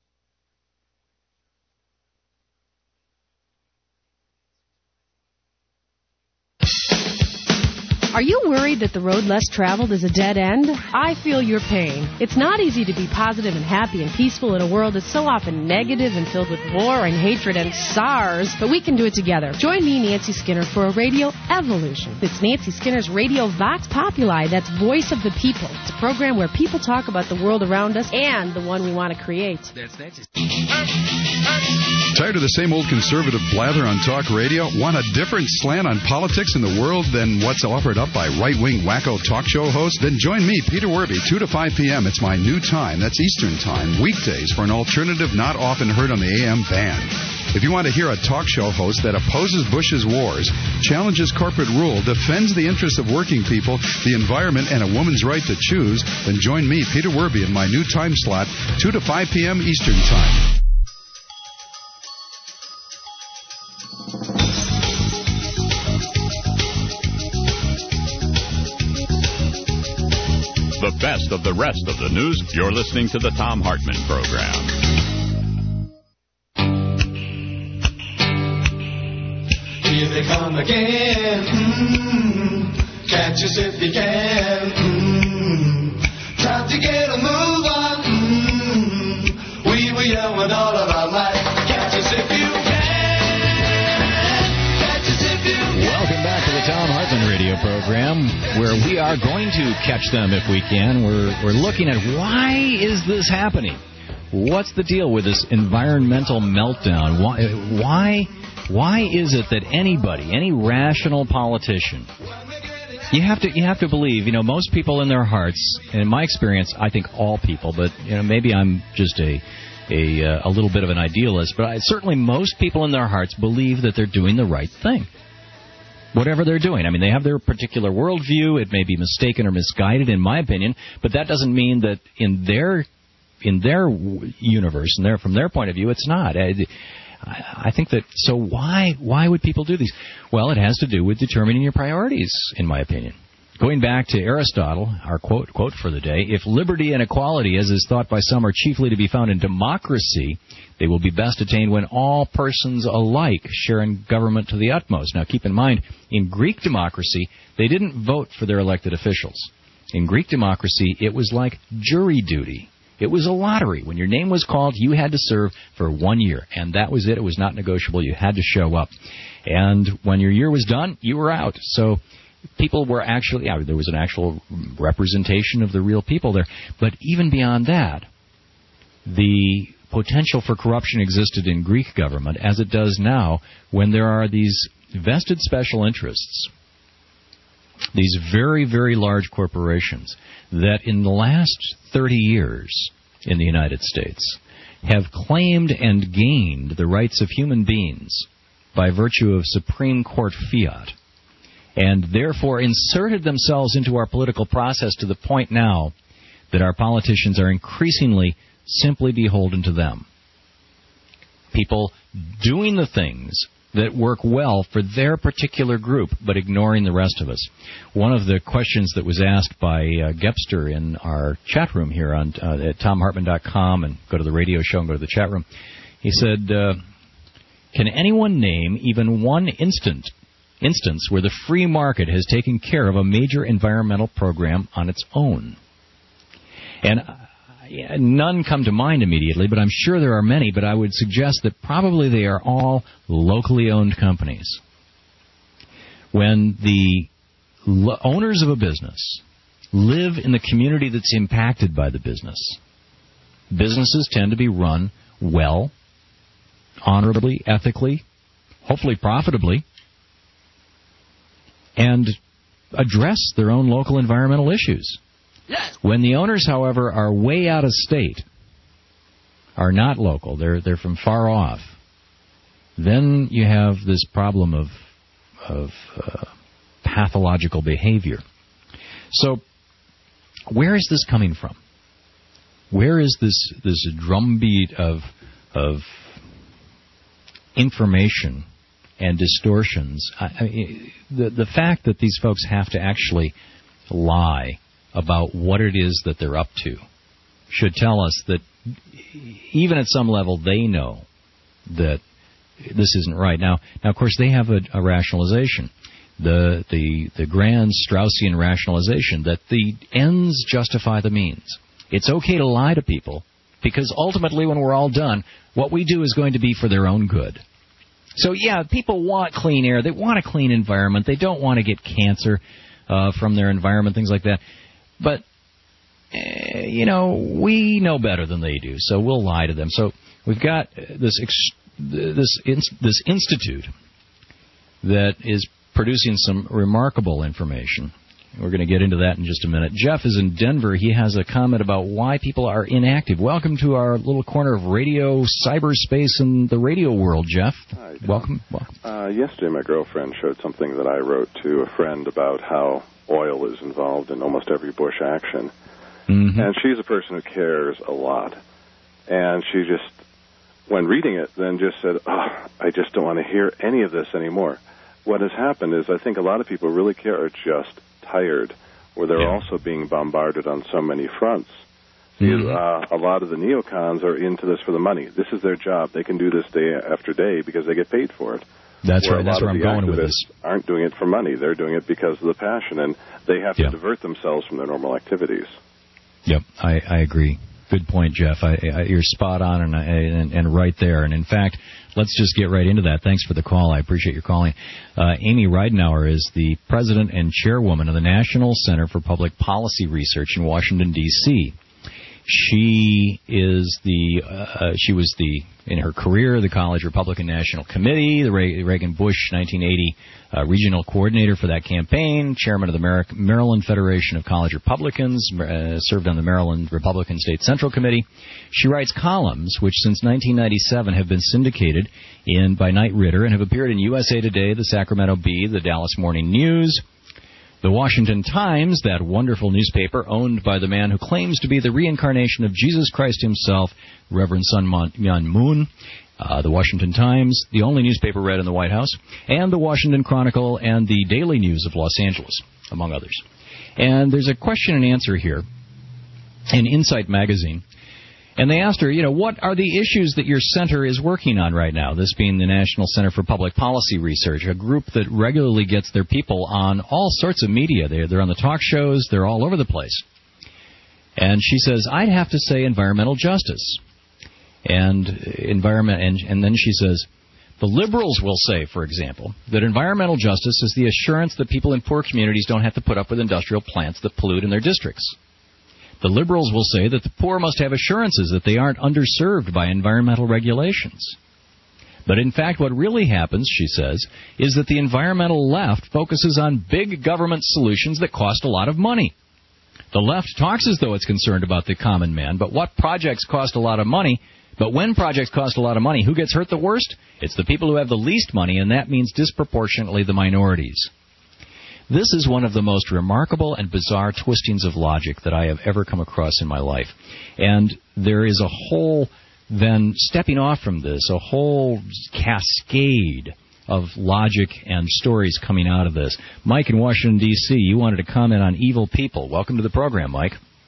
Are you worried that the road less traveled is a dead end? I feel your pain. It's not easy to be positive and happy and peaceful in a world that's so often negative and filled with war and hatred and SARS, but we can do it together. Join me, Nancy Skinner, for a radio evolution. It's Nancy Skinner's Radio Vox Populi, that's Voice of the People. It's a program where people talk about the world around us and the one we want to create. That's, that's just... Tired of the same old conservative blather on talk radio? Want a different slant on politics in the world than what's offered up by right-wing wacko talk show hosts? Then join me, Peter Werby, two to five p.m. It's my new time. That's Eastern Time, weekdays, for an alternative not often heard on the A M band. If you want to hear a talk show host that opposes Bush's wars, challenges corporate rule, defends the interests of working people, the environment, and a woman's right to choose, then join me, Peter Werby, in my new time slot, two to five p.m. Eastern Time. The best of the rest of the news. You're listening to the Thom Hartmann Program. Here they come again. Mm-hmm. Catch us if you can. Mm-hmm. Time to get a move on. Mm-hmm. We were young with all of our life. Catch us if you can. Catch us if you can. Welcome back to the Thom Hartmann Radio Program, where we are going to catch them if we can. We're we're looking at why is this happening? What's the deal with this environmental meltdown? Why why why is it that anybody, any rational politician, you have to you have to believe, you know, most people in their hearts, and in my experience, I think all people, but you know, maybe I'm just a a uh, a little bit of an idealist, but I, certainly most people in their hearts believe that they're doing the right thing. Whatever they're doing. I mean, they have their particular worldview. It may be mistaken or misguided, in my opinion, but that doesn't mean that in their in their universe, and their from their point of view, it's not. I, I think that. So why why would people do these? Well, it has to do with determining your priorities, in my opinion. Going back to Aristotle, our quote quote for the day, if liberty and equality, as is thought by some, are chiefly to be found in democracy, they will be best attained when all persons alike share in government to the utmost. Now, keep in mind, in Greek democracy, they didn't vote for their elected officials. In Greek democracy, it was like jury duty. It was a lottery. When your name was called, you had to serve for one year, and that was it. It was not negotiable. You had to show up. And when your year was done, you were out. So people were actually, yeah, there was an actual representation of the real people there. But even beyond that, the potential for corruption existed in Greek government, as it does now, when there are these vested special interests, these very, very large corporations that in the last thirty years in the United States have claimed and gained the rights of human beings by virtue of Supreme Court fiat, and therefore inserted themselves into our political process to the point now that our politicians are increasingly simply beholden to them. People doing the things that work well for their particular group, but ignoring the rest of us. One of the questions that was asked by uh, Gepster in our chat room here on uh, at tom hartman dot com, and go to the radio show and go to the chat room, he said, uh, can anyone name even one instant instance where the free market has taken care of a major environmental program on its own? And uh, none come to mind immediately, but I'm sure there are many, but I would suggest that probably they are all locally owned companies. When the lo- owners of a business live in the community that's impacted by the business, businesses tend to be run well, honorably, ethically, hopefully profitably, and address their own local environmental issues. Yes. When the owners, however, are way out of state, are not local, they're they're from far off, then you have this problem of of uh, pathological behavior. So, where is this coming from? Where is this this drumbeat of of information and distortions? I, I mean, the the fact that these folks have to actually lie about what it is that they're up to should tell us that even at some level they know that this isn't right. Now, now of course, they have a, a rationalization, the the the grand Straussian rationalization that the ends justify the means. It's okay to lie to people because ultimately, when we're all done, what we do is going to be for their own good. So, yeah, people want clean air. They want a clean environment. They don't want to get cancer uh, from their environment, things like that. But, uh, you know, we know better than they do, so we'll lie to them. So we've got this ex- this in- this institute that is producing some remarkable information. We're going to get into that in just a minute. Jeff is in Denver. He has a comment about why people are inactive. Welcome to our little corner of radio cyberspace in the radio world, Jeff. Hi, Tom. Welcome. Welcome. Uh, yesterday, my girlfriend showed something that I wrote to a friend about how oil is involved in almost every Bush action. Mm-hmm. And she's a person who cares a lot. And she just, when reading it, then just said, oh, I just don't want to hear any of this anymore. What has happened is I think a lot of people really care are just tired, where they're yeah. also being bombarded on so many fronts. Mm-hmm. Uh, a lot of the neocons are into this for the money. This is their job. They can do this day after day because they get paid for it. That's where right. That's where I'm going with this. Aren't doing it for money. They're doing it because of the passion, and they have to yeah. divert themselves from their normal activities. Yep, I, I agree. Good point, Jeff. I, I, you're spot on and, and, and right there. And, in fact, let's just get right into that. Thanks for the call. I appreciate your calling. Uh, Amy Ridenour is the president and chairwoman of the National Center for Public Policy Research in Washington, D C She is the uh, she was the in her career the College Republican National Committee, the Reagan-Bush nineteen eighty uh, regional coordinator for that campaign, chairman of the Mer- Maryland Federation of College Republicans, uh, served on the Maryland Republican State Central Committee. She writes columns which since nineteen ninety-seven have been syndicated in by Knight Ridder and have appeared in U S A Today, the Sacramento Bee, the Dallas Morning News, the Washington Times, that wonderful newspaper owned by the man who claims to be the reincarnation of Jesus Christ himself, Reverend Sun Myung Moon, uh, the Washington Times, the only newspaper read in the White House, and the Washington Chronicle and the Daily News of Los Angeles, among others. And there's a question and answer here in Insight Magazine. And they asked her, you know, what are the issues that your center is working on right now? This being the National Center for Public Policy Research, a group that regularly gets their people on all sorts of media. They're, they're on the talk shows. They're all over the place. And she says, I'd have to say environmental justice. And environment, and, and then she says, the liberals will say, for example, that environmental justice is the assurance that people in poor communities don't have to put up with industrial plants that pollute in their districts. The liberals will say that the poor must have assurances that they aren't underserved by environmental regulations. But in fact, what really happens, she says, is that the environmental left focuses on big government solutions that cost a lot of money. The left talks as though it's concerned about the common man, but what projects cost a lot of money? But when projects cost a lot of money, who gets hurt the worst? It's the people who have the least money, and that means disproportionately the minorities. This is one of the most remarkable and bizarre twistings of logic that I have ever come across in my life. And there is a whole, then, stepping off from this, a whole cascade of logic and stories coming out of this. Mike in Washington, D C, you wanted to comment on evil people. Welcome to the program, Mike.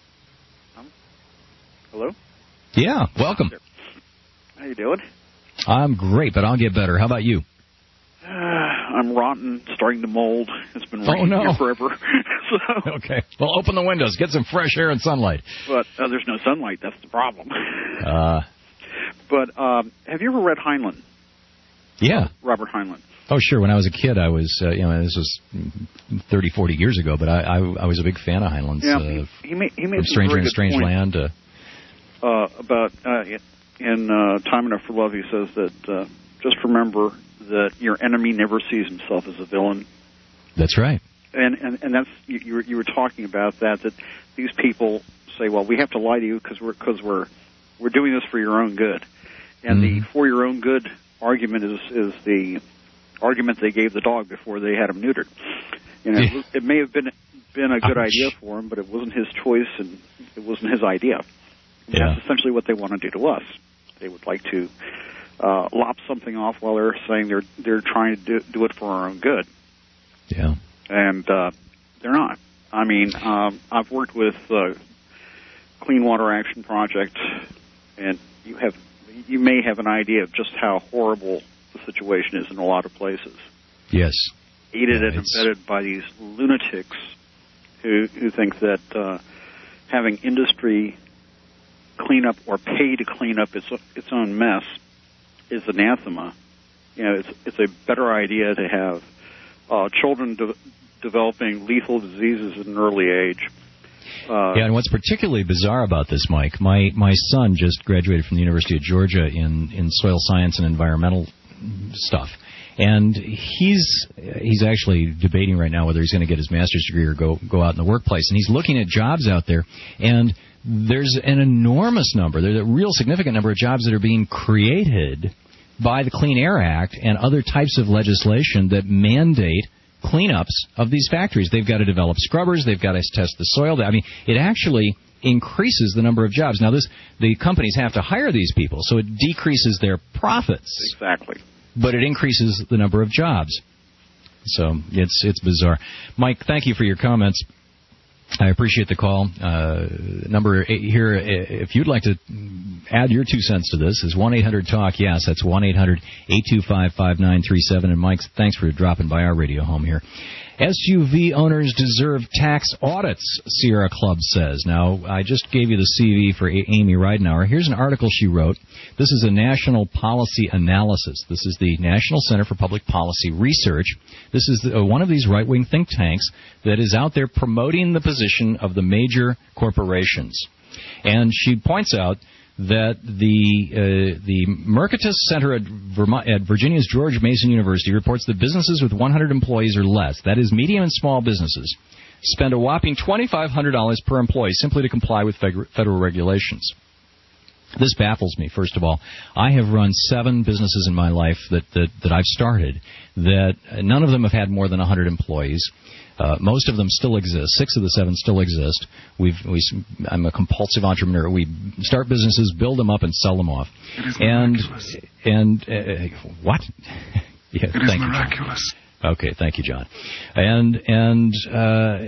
Um, hello? Yeah, welcome. How you doing? I'm great, but I'll get better. How about you? Uh, I'm rotten, starting to mold. It's been raining oh, no. here forever. so, okay. Well, open the windows. Get some fresh air and sunlight. But uh, there's no sunlight. That's the problem. uh, but um, have you ever read Heinlein? Yeah. Robert Heinlein. Oh, sure. When I was a kid, I was, uh, you know, this was thirty, forty years ago, but I, I, I was a big fan of Heinlein's. Yeah, uh, he, he made, he made From Stranger in a Strange points, Land. Uh, uh, about, uh, in uh, Time Enough for Love, he says that uh, just remember that your enemy never sees himself as a villain. That's right. And and, and that's you, you, were, you were talking about that, that these people say, well, we have to lie to you because we're, cause we're, we're doing this for your own good. And mm. the for your own good argument is, is the argument they gave the dog before they had him neutered. You know, yeah. it, it may have been been a good Ouch. idea for him, but it wasn't his choice and it wasn't his idea. And yeah. That's essentially what they want to do to us. They would like to uh, lop something off while they're saying they're they're trying to do, do it for our own good. Yeah. And uh, they're not. I mean, um, I've worked with uh, Clean Water Action Project, and you have you may have an idea of just how horrible the situation is in a lot of places. Yes. Aided yeah, and abetted by these lunatics who who think that uh, having industry clean up or pay to clean up its its own mess is anathema. You know, it's it's a better idea to have uh, children de- developing lethal diseases at an early age. Uh, yeah, and what's particularly bizarre about this, Mike, my my son just graduated from the University of Georgia in, in soil science and environmental stuff. And he's he's actually debating right now whether he's going to get his master's degree or go go out in the workplace. And he's looking at jobs out there, and there's an enormous number, there's a real significant number of jobs that are being created by the Clean Air Act and other types of legislation that mandate cleanups of these factories. They've got to develop scrubbers. They've got to test the soil. I mean, it actually increases the number of jobs. Now, this the companies have to hire these people, so it decreases their profits. Exactly. But it increases the number of jobs. So it's it's bizarre. Mike, thank you for your comments. I appreciate the call. Uh, number here, if you'd like to add your two cents to this, is one eight hundred talk yes. That's one eight hundred eight two five five nine three seven. And Mike, thanks for dropping by our radio home here. S U V owners deserve tax audits, Sierra Club says. Now, I just gave you the C V for Amy Ridenour. Here's an article she wrote. This is a national policy analysis. This is the National Center for Public Policy Research. This is the, uh, one of these right-wing think tanks that is out there promoting the position of the major corporations. And she points out that the uh, the Mercatus Center at, Vermont, at Virginia's George Mason University reports that businesses with one hundred employees or less, that is medium and small businesses, spend a whopping twenty-five hundred dollars per employee simply to comply with federal regulations. This baffles me, first of all. I have run seven businesses in my life that, that, that I've started, that none of them have had more than one hundred employees. Uh, most of them still exist. Six of the seven still exist. We've, we, I'm a compulsive entrepreneur. We start businesses, build them up, and sell them off. It is and miraculous. and uh, what? yeah, it is thank miraculous. You, Okay, thank you, John. And and uh,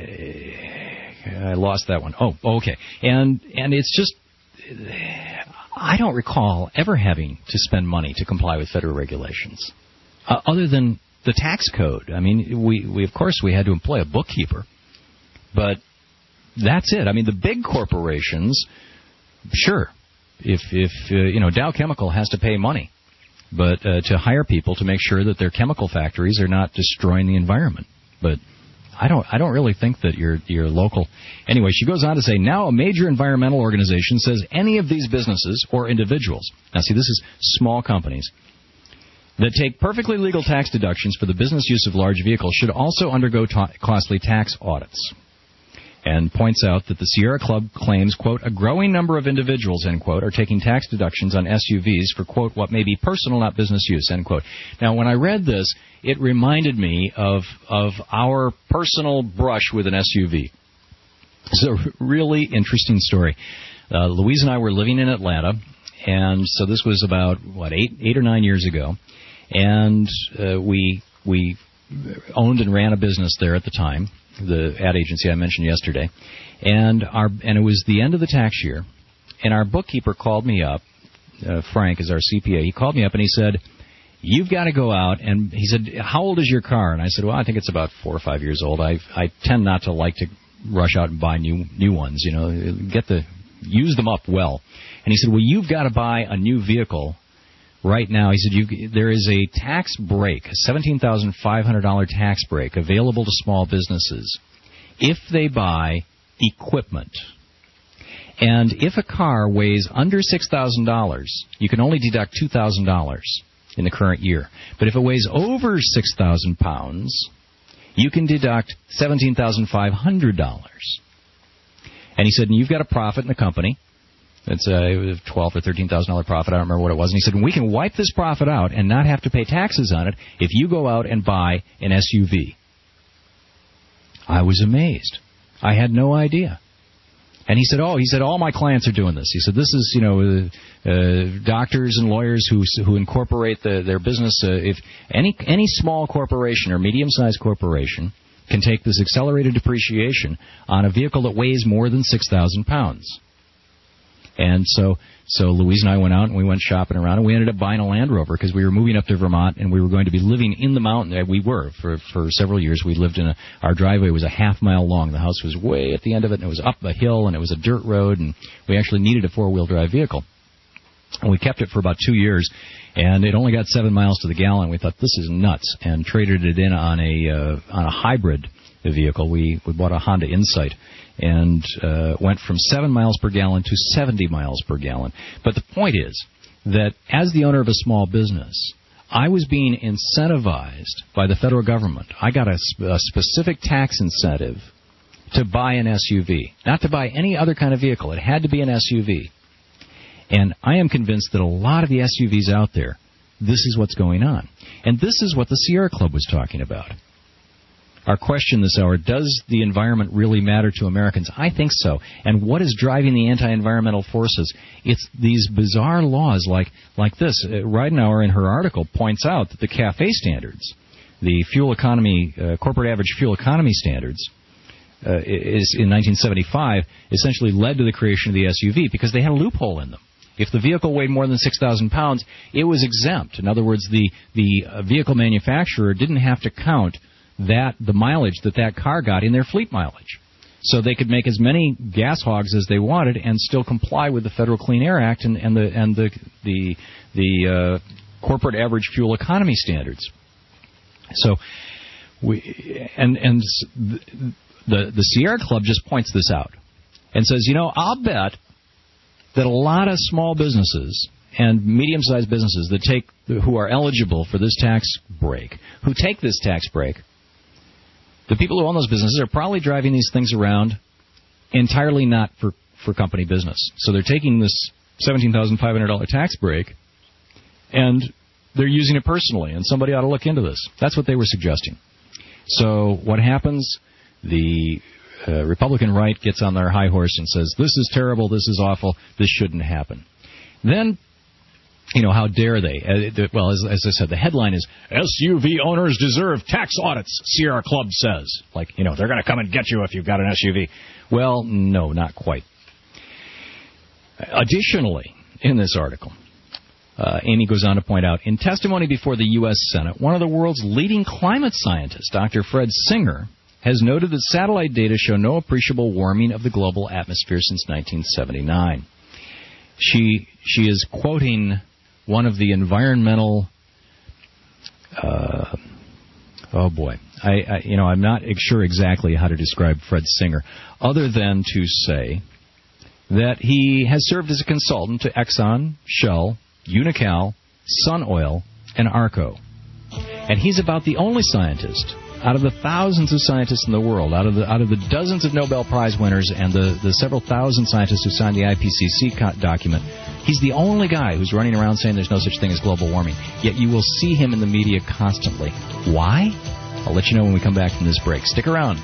I lost that one. Oh, okay. And and it's just, I don't recall ever having to spend money to comply with federal regulations, uh, other than the tax code. I mean, we, we of course we had to employ a bookkeeper, but that's it. I mean, the big corporations, sure, if if uh, you know, Dow Chemical has to pay money, but uh, to hire people to make sure that their chemical factories are not destroying the environment. But I don't I don't really think that your your local. Anyway, she goes on to say, now a major environmental organization says any of these businesses or individuals, now see, this is small companies, that take perfectly legal tax deductions for the business use of large vehicles should also undergo ta- costly tax audits. And points out that the Sierra Club claims, quote, a growing number of individuals, end quote, are taking tax deductions on S U Vs for, quote, what may be personal, not business use, end quote. Now, when I read this, it reminded me of of our personal brush with an S U V. It's a really interesting story. Uh, Louise and I were living in Atlanta, and so this was about, what, eight eight or nine years ago, and uh, we we owned and ran a business there at the time, the ad agency I mentioned yesterday, and our and it was the end of the tax year, and our bookkeeper called me up. Uh, Frank is our C P A. He called me up and he said, "You've got to go out." And he said, "How old is your car?" And I said, "Well, I think it's about four or five years old. I I tend not to like to rush out and buy new new ones. You know, get the use them up well." And he said, "Well, you've got to buy a new vehicle right now." He said, you, there is a tax break, a seventeen thousand five hundred dollars tax break available to small businesses if they buy equipment. And if a car weighs under six thousand dollars, you can only deduct two thousand dollars in the current year. But if it weighs over six thousand pounds, you can deduct seventeen thousand five hundred dollars. And he said, and you've got a profit in the company. It's a twelve or thirteen thousand dollar profit. I don't remember what it was. And he said, we can wipe this profit out and not have to pay taxes on it if you go out and buy an S U V. I was amazed. I had no idea. And he said, oh, he said, all my clients are doing this. He said, this is, you know, uh, uh, doctors and lawyers who who incorporate the, their business. Uh, if any any small corporation or medium-sized corporation can take this accelerated depreciation on a vehicle that weighs more than six thousand pounds. And so, so Louise and I went out and we went shopping around, and we ended up buying a Land Rover because we were moving up to Vermont and we were going to be living in the mountain. We were for for several years. We lived in a our driveway was a half mile long. The house was way at the end of it, and it was up a hill, and it was a dirt road, and we actually needed a four wheel drive vehicle. And we kept it for about two years, and it only got seven miles to the gallon. We thought, this is nuts, and traded it in on a uh, on a hybrid vehicle. We we bought a Honda Insight, and uh, went from seven miles per gallon to seventy miles per gallon. But the point is that as the owner of a small business, I was being incentivized by the federal government. I got a, a specific tax incentive to buy an S U V, not to buy any other kind of vehicle. It had to be an S U V. And I am convinced that a lot of the S U Vs out there, this is what's going on. And this is what the Sierra Club was talking about. Our question this hour, does the environment really matter to Americans? I think so. And what is driving the anti-environmental forces? It's these bizarre laws like like this. Uh, Ridenauer, in her article, points out that the CAFE standards, the fuel economy, uh, corporate average fuel economy standards, uh, is in nineteen seventy-five, essentially led to the creation of the S U V because they had a loophole in them. If the vehicle weighed more than six thousand pounds, it was exempt. In other words, the, the uh, vehicle manufacturer didn't have to count that the mileage that that car got in their fleet mileage. So they could make as many gas hogs as they wanted and still comply with the Federal Clean Air Act and, and the and the the, the uh, corporate average fuel economy standards. So we and and the the Sierra Club just points this out and says, you know, I'll bet that a lot of small businesses and medium-sized businesses that take who are eligible for this tax break, who take this tax break, the people who own those businesses are probably driving these things around entirely not for, for company business. So they're taking this seventeen thousand five hundred dollars tax break, and they're using it personally, and somebody ought to look into this. That's what they were suggesting. So what happens? The uh, Republican right gets on their high horse and says, this is terrible, this is awful, this shouldn't happen. Then You know, how dare they? Uh, the, well, as, as I said, the headline is, S U V owners deserve tax audits, Sierra Club says. Like, you know, they're going to come and get you if you've got an S U V. Well, no, not quite. Additionally, in this article, uh, Amy goes on to point out, in testimony before the U S Senate, one of the world's leading climate scientists, Doctor Fred Singer, has noted that satellite data show no appreciable warming of the global atmosphere since nineteen seventy-nine. She she is quoting one of the environmental, uh, oh boy, I, I you know I'm not sure exactly how to describe Fred Singer, other than to say that he has served as a consultant to Exxon, Shell, Unocal, Sun Oil, and Arco, and he's about the only scientist out of the thousands of scientists in the world, out of the out of the dozens of Nobel Prize winners and the, the several thousand scientists who signed the I P C C document, he's the only guy who's running around saying there's no such thing as global warming. Yet you will see him in the media constantly. Why? I'll let you know when we come back from this break. Stick around.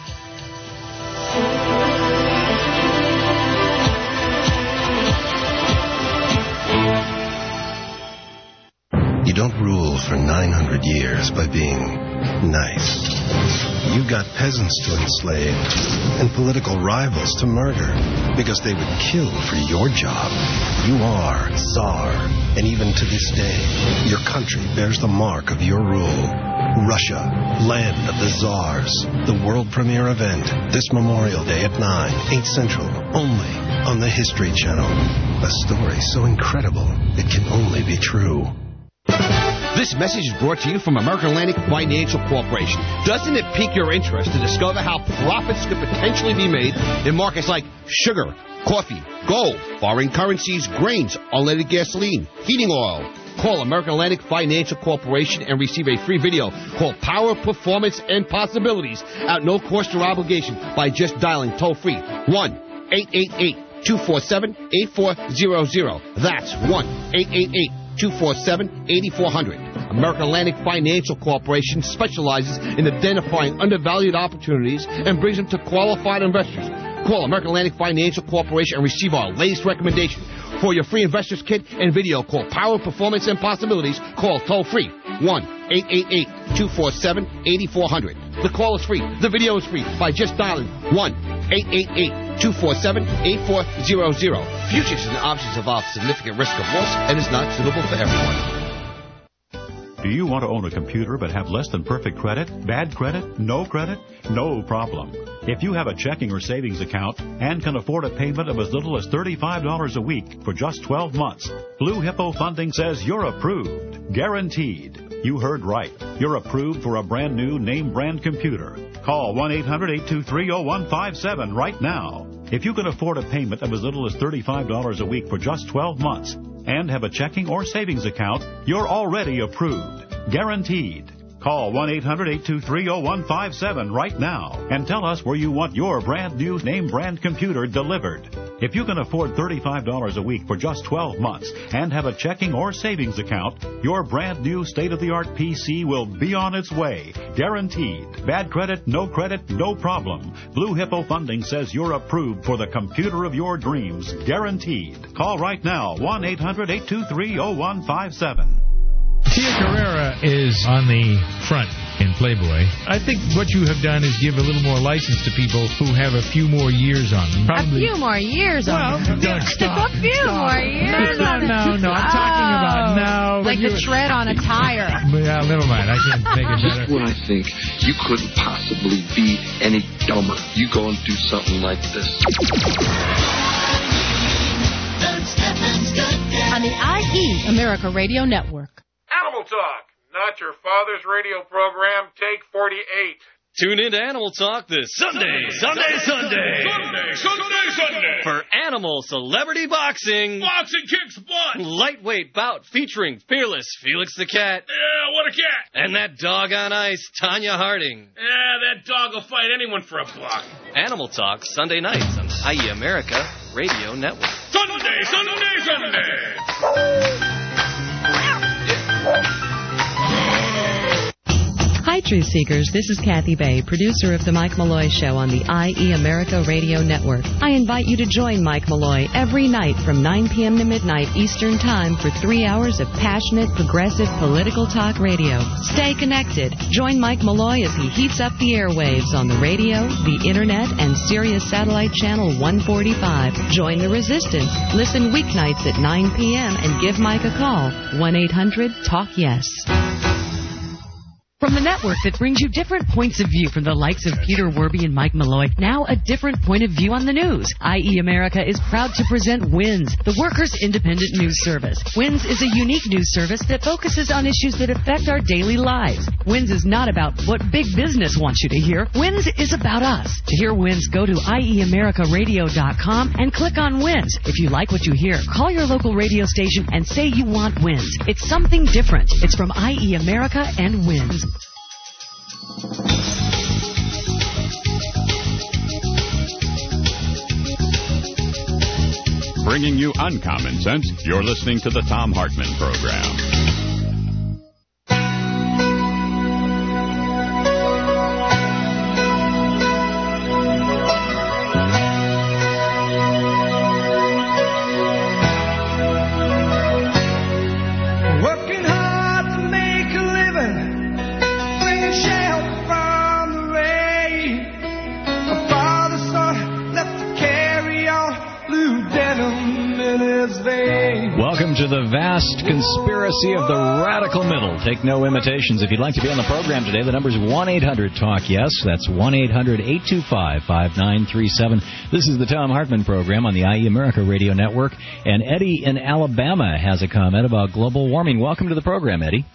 You don't rule for nine hundred years by being nice. You got peasants to enslave and political rivals to murder because they would kill for your job. You are Tsar, and even to this day, your country bears the mark of your rule. Russia, land of the Tsars. The world premiere event this Memorial Day at nine, eight Central, only on the History Channel. A story so incredible, it can only be true. This message is brought to you from American Atlantic Financial Corporation. Doesn't it pique your interest to discover how profits could potentially be made in markets like sugar, coffee, gold, foreign currencies, grains, unleaded gasoline, heating oil? Call American Atlantic Financial Corporation and receive a free video called Power, Performance, and Possibilities at no cost or obligation by just dialing toll-free one eight eight eight, two four seven, eight four zero zero. That's one eight eight eight, two four seven, eight four zero zero. American Atlantic Financial Corporation specializes in identifying undervalued opportunities and brings them to qualified investors. Call American Atlantic Financial Corporation and receive our latest recommendation. For your free investors kit and video called Power, Performance, and Possibilities, call toll-free one eight eight eight, two four seven, eight four zero zero. The call is free. The video is free by just dialing one eight eight eight, two four seven, eight four zero zero. Futures and options involve significant risk of loss and is not suitable for everyone. Do you want to own a computer but have less than perfect credit? Bad credit? No credit? No problem. If you have a checking or savings account and can afford a payment of as little as thirty-five dollars a week for just twelve months, Blue Hippo Funding says you're approved. Guaranteed. You heard right. You're approved for a brand new name brand computer. Call one eight hundred, eight two three, zero one five seven right now. If you can afford a payment of as little as thirty-five dollars a week for just twelve months and have a checking or savings account, you're already approved. Guaranteed. Call one eight hundred, eight two three, zero one five seven right now and tell us where you want your brand new name brand computer delivered. If you can afford thirty-five dollars a week for just twelve months and have a checking or savings account, your brand new state-of-the-art P C will be on its way. Guaranteed. Bad credit, no credit, no problem. Blue Hippo Funding says you're approved for the computer of your dreams. Guaranteed. Call right now, one eight hundred, eight two three, zero one five seven. Tia Carrera is on the front in Playboy. I think what you have done is give a little more license to people who have a few more years on them. Probably. A few more years well, on them. Don't stop. A few stop. more years No, no, no, no. I'm talking oh, about now. Like the tread on a tire. Yeah, never mind. I can't make it better. Just when I think you couldn't possibly be any dumber, you go and do something like this. On the I E America Radio Network. Animal Talk, not your father's radio program. Take forty-eight. Tune in to Animal Talk this Sunday, Sunday, Sunday, Sunday, Sunday, Sunday, for Animal Celebrity Boxing. Boxing kicks butt. Lightweight bout featuring fearless Felix the Cat. Yeah, what a cat. And that dog on ice, Tanya Harding. Yeah, that dog will fight anyone for a buck. Animal Talk, Sunday nights on the I E America Radio Network. Sunday, Sunday, Sunday. Hi, Hi, Truth Seekers. This is Kathy Bay, producer of The Mike Malloy Show on the I E America Radio Network. I invite you to join Mike Malloy every night from nine p.m. to midnight Eastern Time for three hours of passionate, progressive, political talk radio. Stay connected. Join Mike Malloy as he heats up the airwaves on the radio, the Internet, and Sirius Satellite Channel one forty-five. Join the resistance. Listen weeknights at nine p.m. and give Mike a call. one eight hundred talk yes. From the network that brings you different points of view from the likes of Peter Werby and Mike Malloy, now a different point of view on the news. I E America is proud to present WINS, the Workers' Independent News Service. WINS is a unique news service that focuses on issues that affect our daily lives. WINS is not about what big business wants you to hear. WINS is about us. To hear WINS, go to I E America Radio dot com and click on WINS. If you like what you hear, call your local radio station and say you want WINS. It's something different. It's from I E America and WINS. Bringing you uncommon sense, you're listening to the Thom Hartmann Program. Welcome to the vast conspiracy of the radical middle. Take no imitations. If you'd like to be on the program today, the number is one eight hundred talk yes. That's one eight hundred eight two five five nine three seven. This is the Thom Hartmann Program on the I E America Radio Network. And Eddie in Alabama has a comment about global warming. Welcome to the program, Eddie.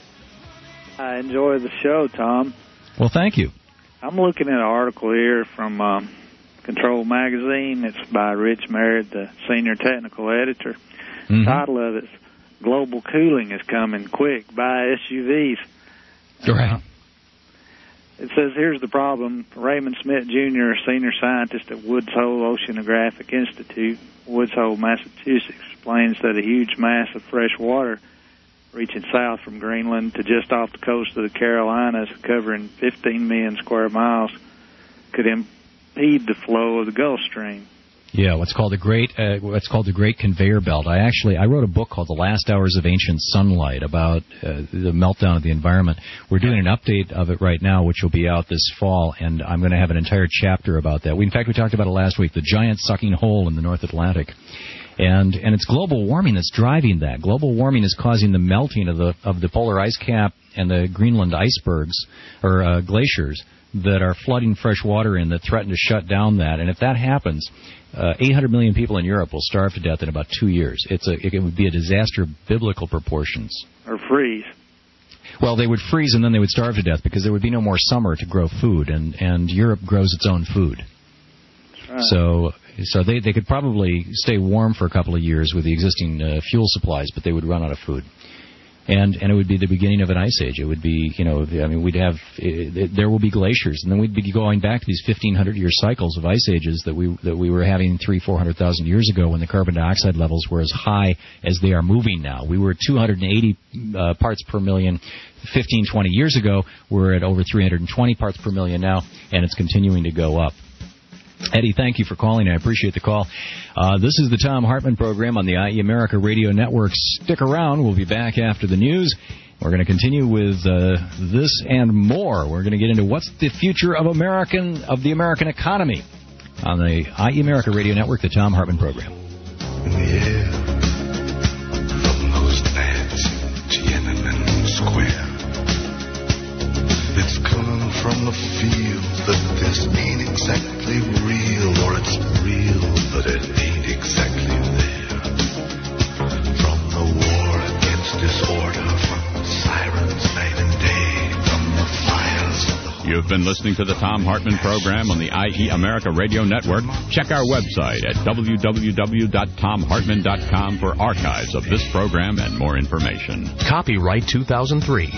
I enjoy the show, Tom. Well, thank you. I'm looking at an article here from um, Control Magazine. It's by Rich Merritt, the senior technical editor. Mm-hmm. The title of it is Global Cooling is Coming Quick. Buy S U Vs. Right. Uh, it says, here's the problem. Raymond Smith, Junior, a senior scientist at Woods Hole Oceanographic Institute, Woods Hole, Massachusetts, explains that a huge mass of fresh water reaching south from Greenland to just off the coast of the Carolinas, covering fifteen million square miles, could impede the flow of the Gulf Stream. Yeah, what's called the great uh, what's called the Great Conveyor Belt. I actually I wrote a book called The Last Hours of Ancient Sunlight about uh, the meltdown of the environment. We're doing an update of it right now, which will be out this fall, and I'm going to have an entire chapter about that. We, in fact, we talked about it last week, the giant sucking hole in the North Atlantic. And and it's global warming that's driving that. Global warming is causing the melting of the of the polar ice cap and the Greenland icebergs or uh, glaciers that are flooding fresh water in that threaten to shut down that. And if that happens, uh, eight hundred million people in Europe will starve to death in about two years. It's a it would be a disaster of biblical proportions. Or freeze. Well, they would freeze and then they would starve to death because there would be no more summer to grow food, and, and Europe grows its own food. Right. So so they, they could probably stay warm for a couple of years with the existing uh, fuel supplies, but they would run out of food. And and it would be the beginning of an ice age. It would be, you know, I mean, we'd have, it, it, there will be glaciers, and then we'd be going back to these fifteen hundred year cycles of ice ages that we that we were having three, four hundred thousand years ago when the carbon dioxide levels were as high as they are moving now. We were at two hundred eighty uh, parts per million fifteen, twenty years ago. We're at over three hundred twenty parts per million now, and it's continuing to go up. Eddie, thank you for calling. I appreciate the call. Uh, this is the Thom Hartmann Program on the I E America Radio Network. Stick around. We'll be back after the news. We're going to continue with uh, this and more. We're going to get into what's the future of American of the American economy on the I E America Radio Network, the Thom Hartmann Program. In the air, from those lands, Tiananmen Square, it's coming from the field that this ain't exactly real, or it's real, but it ain't exactly there. From the war against disorder, from the sirens night and day, from the fires of the... You've been listening to the Thom Hartmann Program on the I E America Radio Network. Check our website at w w w dot tom hartmann dot com for archives of this program and more information. Copyright two thousand three.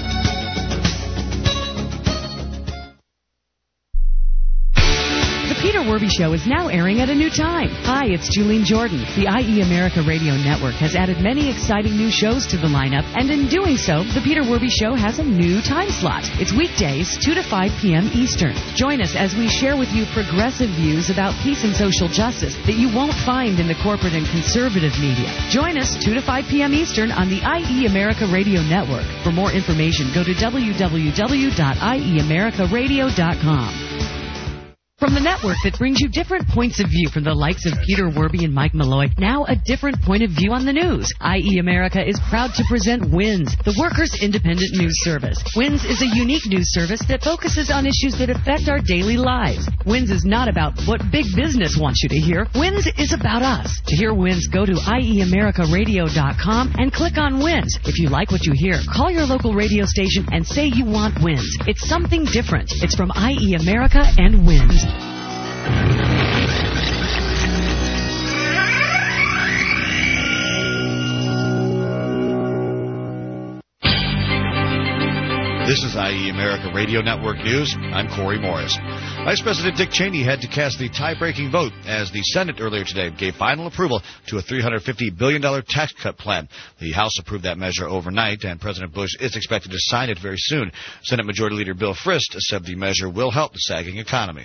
Peter Werby Show is now airing at a new time. Hi, it's Julene Jordan. The I E America Radio Network has added many exciting new shows to the lineup, and in doing so, the Peter Werby Show has a new time slot. It's weekdays, two to five p.m. Eastern. Join us as we share with you progressive views about peace and social justice that you won't find in the corporate and conservative media. Join us two to five p.m. Eastern on the I E America Radio Network. For more information, go to w w w dot i e america radio dot com. From the network that brings you different points of view from the likes of Peter Werby and Mike Malloy, now a different point of view on the news. I E America is proud to present WINS, the Workers' Independent News Service. WINS is a unique news service that focuses on issues that affect our daily lives. WINS is not about what big business wants you to hear. WINS is about us. To hear WINS, go to i e america radio dot com and click on WINS. If you like what you hear, call your local radio station and say you want WINS. It's something different. It's from I E America and WINS. This is I E America Radio Network News. I'm Corey Morris. Vice President Dick Cheney had to cast the tie-breaking vote as the Senate earlier today gave final approval to a three hundred fifty billion dollars tax cut plan. The House approved that measure overnight, and President Bush is expected to sign it very soon. Senate Majority Leader Bill Frist said the measure will help the sagging economy.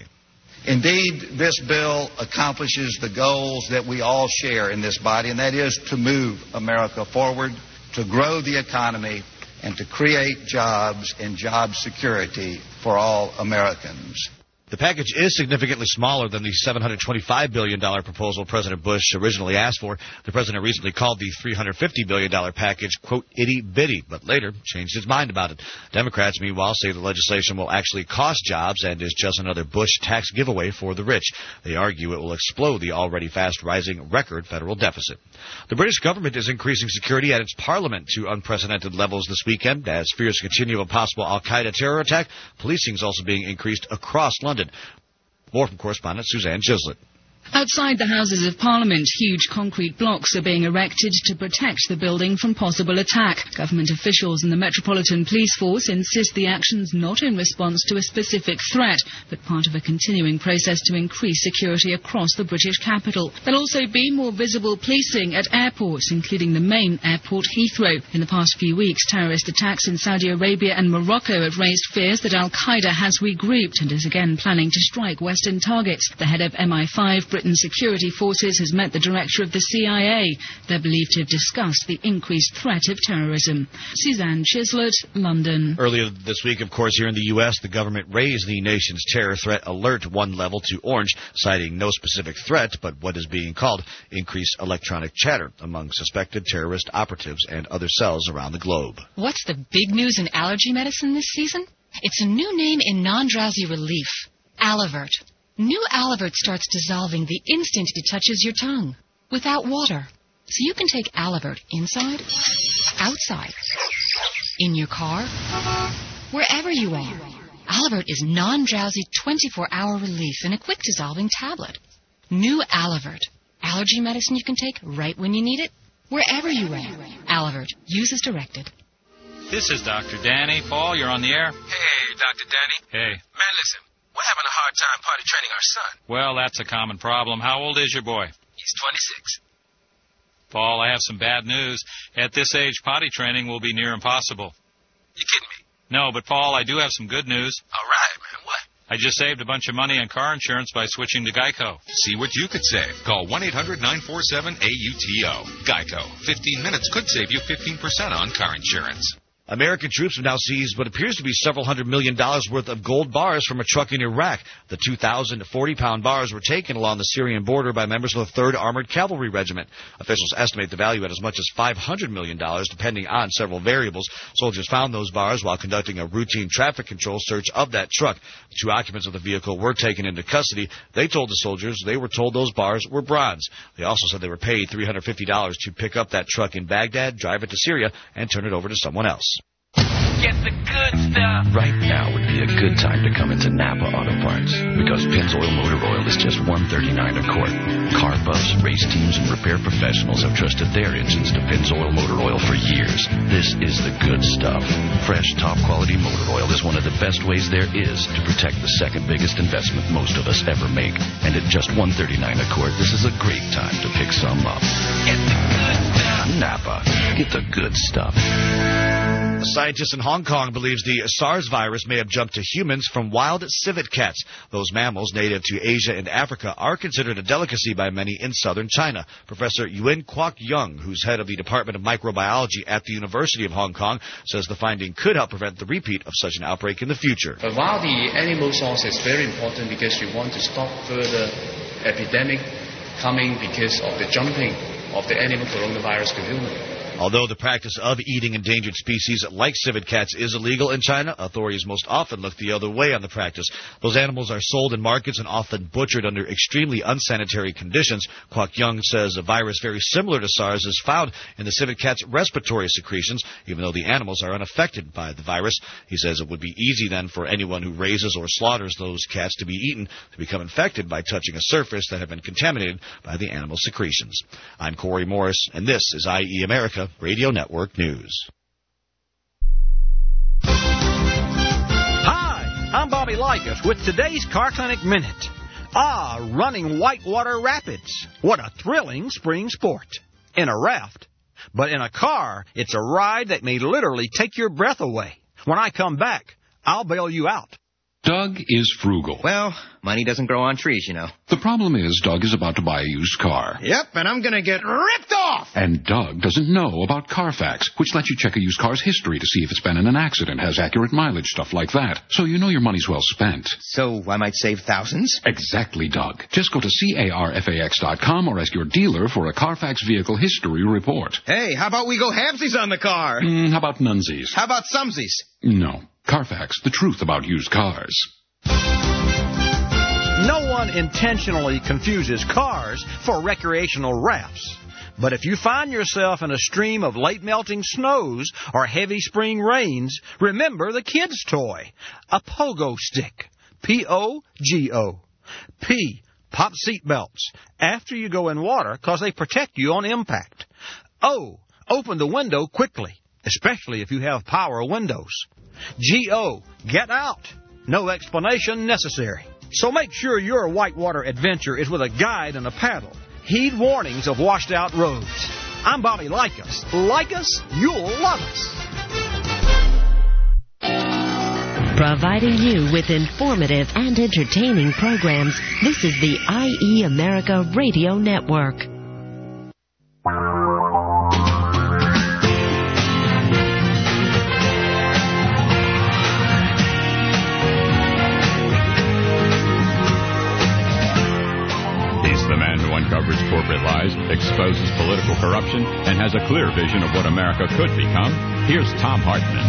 Indeed, this bill accomplishes the goals that we all share in this body, and that is to move America forward, to grow the economy, and to create jobs and job security for all Americans. The package is significantly smaller than the seven hundred twenty-five billion dollars proposal President Bush originally asked for. The president recently called the three hundred fifty billion dollars package, quote, itty-bitty, but later changed his mind about it. Democrats, meanwhile, say the legislation will actually cost jobs and is just another Bush tax giveaway for the rich. They argue it will explode the already fast-rising record federal deficit. The British government is increasing security at its parliament to unprecedented levels this weekend. As fears continue of a possible al-Qaeda terror attack, policing is also being increased across London. More from correspondent Suzanne Chislett. Outside the Houses of Parliament, huge concrete blocks are being erected to protect the building from possible attack. Government officials and the Metropolitan Police Force insist the action's not in response to a specific threat, but part of a continuing process to increase security across the British capital. There'll also be more visible policing at airports, including the main airport, Heathrow. In the past few weeks, terrorist attacks in Saudi Arabia and Morocco have raised fears that al-Qaeda has regrouped and is again planning to strike Western targets. The head of M I five, Britain's security forces, has met the director of the C I A. They're believed to have discussed the increased threat of terrorism. Suzanne Chislett, London. Earlier this week, of course, here in the U S, the government raised the nation's terror threat alert one level to orange, citing no specific threat, but what is being called increased electronic chatter among suspected terrorist operatives and other cells around the globe. What's the big news in allergy medicine this season? It's a new name in non-drowsy relief, Alavert. New Alavert starts dissolving the instant it touches your tongue, without water. So you can take Alavert inside, outside, in your car, wherever you are. Alavert is non-drowsy twenty-four hour relief in a quick dissolving tablet. New Alavert. Allergy medicine you can take right when you need it, wherever you are. Alavert. Use as directed. This is Doctor Danny. Paul, you're on the air. Hey, Doctor Danny. Hey. Man, listen. We're having a hard time potty training our son. Well, that's a common problem. How old is your boy? He's twenty-six. Paul, I have some bad news. At this age, potty training will be near impossible. You kidding me? No, but Paul, I do have some good news. All right, man. What? I just saved a bunch of money on car insurance by switching to Geico. See what you could save. Call one eight hundred nine four seven A U T O. Geico. fifteen minutes could save you fifteen percent on car insurance. American troops have now seized what appears to be several hundred million dollars worth of gold bars from a truck in Iraq. The two thousand forty pound bars were taken along the Syrian border by members of the third Armored Cavalry Regiment. Officials estimate the value at as much as five hundred million dollars, depending on several variables. Soldiers found those bars while conducting a routine traffic control search of that truck. The two occupants of the vehicle were taken into custody. They told the soldiers they were told those bars were bronze. They also said they were paid three hundred fifty dollars to pick up that truck in Baghdad, drive it to Syria, and turn it over to someone else. Get the good stuff. Right now would be a good time to come into Napa Auto Parts because Pennzoil Motor Oil is just one hundred thirty-nine dollars a quart. Car buffs, race teams, and repair professionals have trusted their engines to Pennzoil Motor Oil for years. This is the good stuff. Fresh, top-quality motor oil is one of the best ways there is to protect the second biggest investment most of us ever make. And at just one hundred thirty-nine dollars a quart, this is a great time to pick some up. Get the good stuff. Napa. Get the good stuff. A scientist in Hong Kong believes the SARS virus may have jumped to humans from wild civet cats. Those mammals, native to Asia and Africa, are considered a delicacy by many in southern China. Professor Yuen Kwok Young, who's head of the Department of Microbiology at the University of Hong Kong, says the finding could help prevent the repeat of such an outbreak in the future. But while the animal source is very important because you want to stop further epidemic coming because of the jumping of the animal coronavirus to human. Although the practice of eating endangered species like civet cats is illegal in China, authorities most often look the other way on the practice. Those animals are sold in markets and often butchered under extremely unsanitary conditions. Kwok Young says a virus very similar to SARS is found in the civet cat's respiratory secretions, even though the animals are unaffected by the virus. He says it would be easy then for anyone who raises or slaughters those cats to be eaten to become infected by touching a surface that had been contaminated by the animal secretions. I'm Corey Morris, and this is I E America Radio Network News. Hi, I'm Bobby Likas with today's Car Clinic Minute. Ah, running whitewater rapids. What a thrilling spring sport. In a raft. But in a car, it's a ride that may literally take your breath away. When I come back, I'll bail you out. Doug is frugal. Well, money doesn't grow on trees, you know. The problem is Doug is about to buy a used car. Yep, and I'm going to get ripped off! And Doug doesn't know about Carfax, which lets you check a used car's history to see if it's been in an accident, has accurate mileage, stuff like that. So you know your money's well spent. So I might save thousands? Exactly, Doug. Just go to carfax dot com or ask your dealer for a Carfax vehicle history report. Hey, how about we go halvesies on the car? Mm, how about nunsies? How about sumsies? No. Carfax, the truth about used cars. No one intentionally confuses cars for recreational rafts. But if you find yourself in a stream of late-melting snows or heavy spring rains, remember the kid's toy, a pogo stick. P O G O. P, pop seat belts after you go in water because they protect you on impact. O, open the window quickly, especially if you have power windows. G O, get out. No explanation necessary. So make sure your whitewater adventure is with a guide and a paddle. Heed warnings of washed-out roads. I'm Bobby Likas. Like us, you'll love us. Providing you with informative and entertaining programs, this is the I E America Radio Network. The man who uncovers corporate lies, exposes political corruption, and has a clear vision of what America could become. Here's Tom Hartman.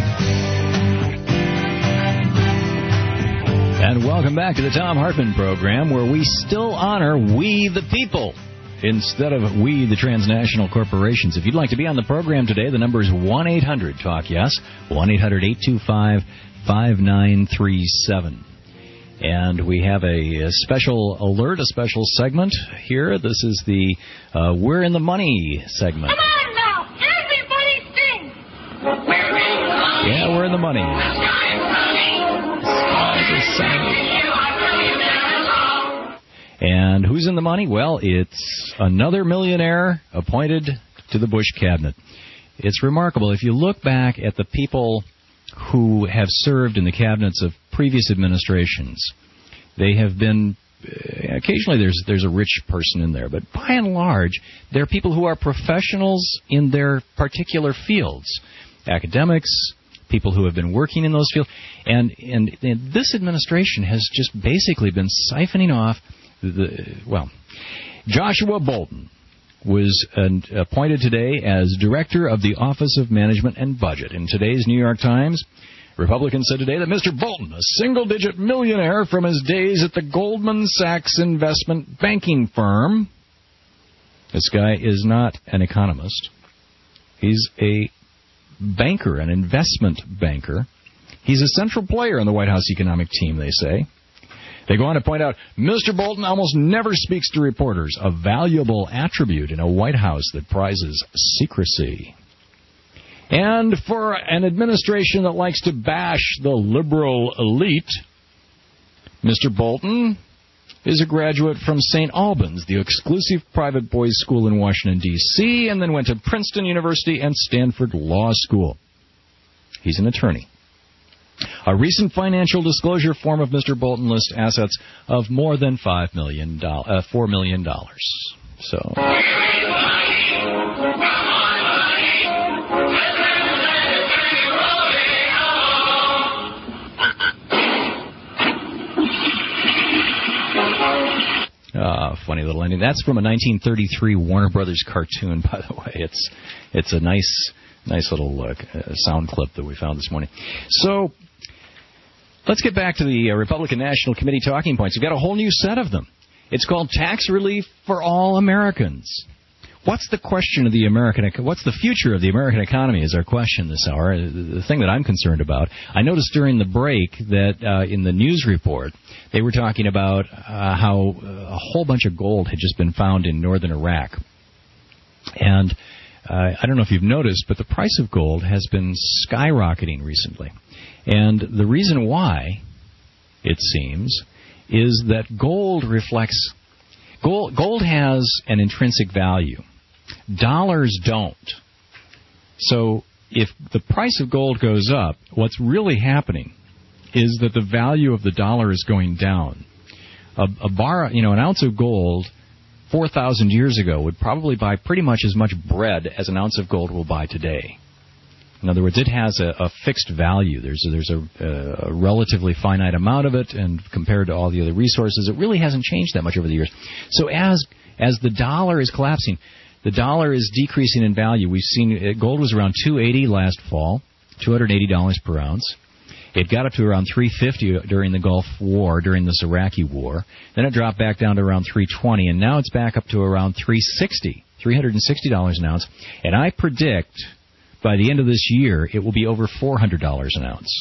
And welcome back to the Tom Hartman program, where we still honor we the people instead of we the transnational corporations. If you'd like to be on the program today, the number is one eight hundred talk yes, one eight hundred eight two five five nine three seven. And we have a, a special alert, a special segment here. This is the uh, We're in the Money segment. Come on now, everybody sing. Yeah, we're in the money. And who's in the money? Well, it's another millionaire appointed to the Bush cabinet. It's remarkable. If you look back at the people who have served in the cabinets of previous administrations, they have been, uh, occasionally there's there's a rich person in there, but by and large, they're people who are professionals in their particular fields, academics, people who have been working in those fields, and, and, and this administration has just basically been siphoning off the, well, Joshua Bolten was uh, appointed today as director of the Office of Management and Budget. In today's New York Times, Republicans said today that Mister Bolten, a single-digit millionaire from his days at the Goldman Sachs investment banking firm, this guy is not an economist. He's a banker, an investment banker. He's a central player on the White House economic team, they say. They go on to point out, Mister Bolton almost never speaks to reporters, a valuable attribute in a White House that prizes secrecy. And for an administration that likes to bash the liberal elite, Mister Bolton is a graduate from Saint Albans, the exclusive private boys' school in Washington, D C, and then went to Princeton University and Stanford Law School. He's an attorney. A recent financial disclosure form of Mister Bolton lists assets of more than five million dollars, uh, four million dollars. So. Uh, funny little ending. That's from a nineteen thirty-three Warner Brothers cartoon, by the way. It's it's a nice nice little uh, sound clip that we found this morning. So let's get back to the uh, Republican National Committee talking points. We've got a whole new set of them. It's called Tax Relief for All Americans. What's the question of the American? What's the future of the American economy? Is our question this hour. The thing that I'm concerned about. I noticed during the break that uh, in the news report they were talking about uh, how a whole bunch of gold had just been found in northern Iraq, and uh, I don't know if you've noticed, but the price of gold has been skyrocketing recently, and the reason why, it seems, is that gold reflects gold. Gold has an intrinsic value. Dollars don't. So if the price of gold goes up, what's really happening is that the value of the dollar is going down. A, a bar, you know, an ounce of gold four thousand years ago would probably buy pretty much as much bread as an ounce of gold will buy today. In other words, it has a, a fixed value. There's a, there's a, a relatively finite amount of it, and compared to all the other resources, it really hasn't changed that much over the years. So as as the dollar is collapsing, the dollar is decreasing in value. We've seen gold was around two hundred eighty dollars last fall, two hundred eighty dollars per ounce. It got up to around three hundred fifty dollars during the Gulf War, during this Iraqi war. Then it dropped back down to around three hundred twenty dollars, and now it's back up to around three hundred sixty dollars, three hundred sixty dollars an ounce. And I predict by the end of this year, it will be over four hundred dollars an ounce.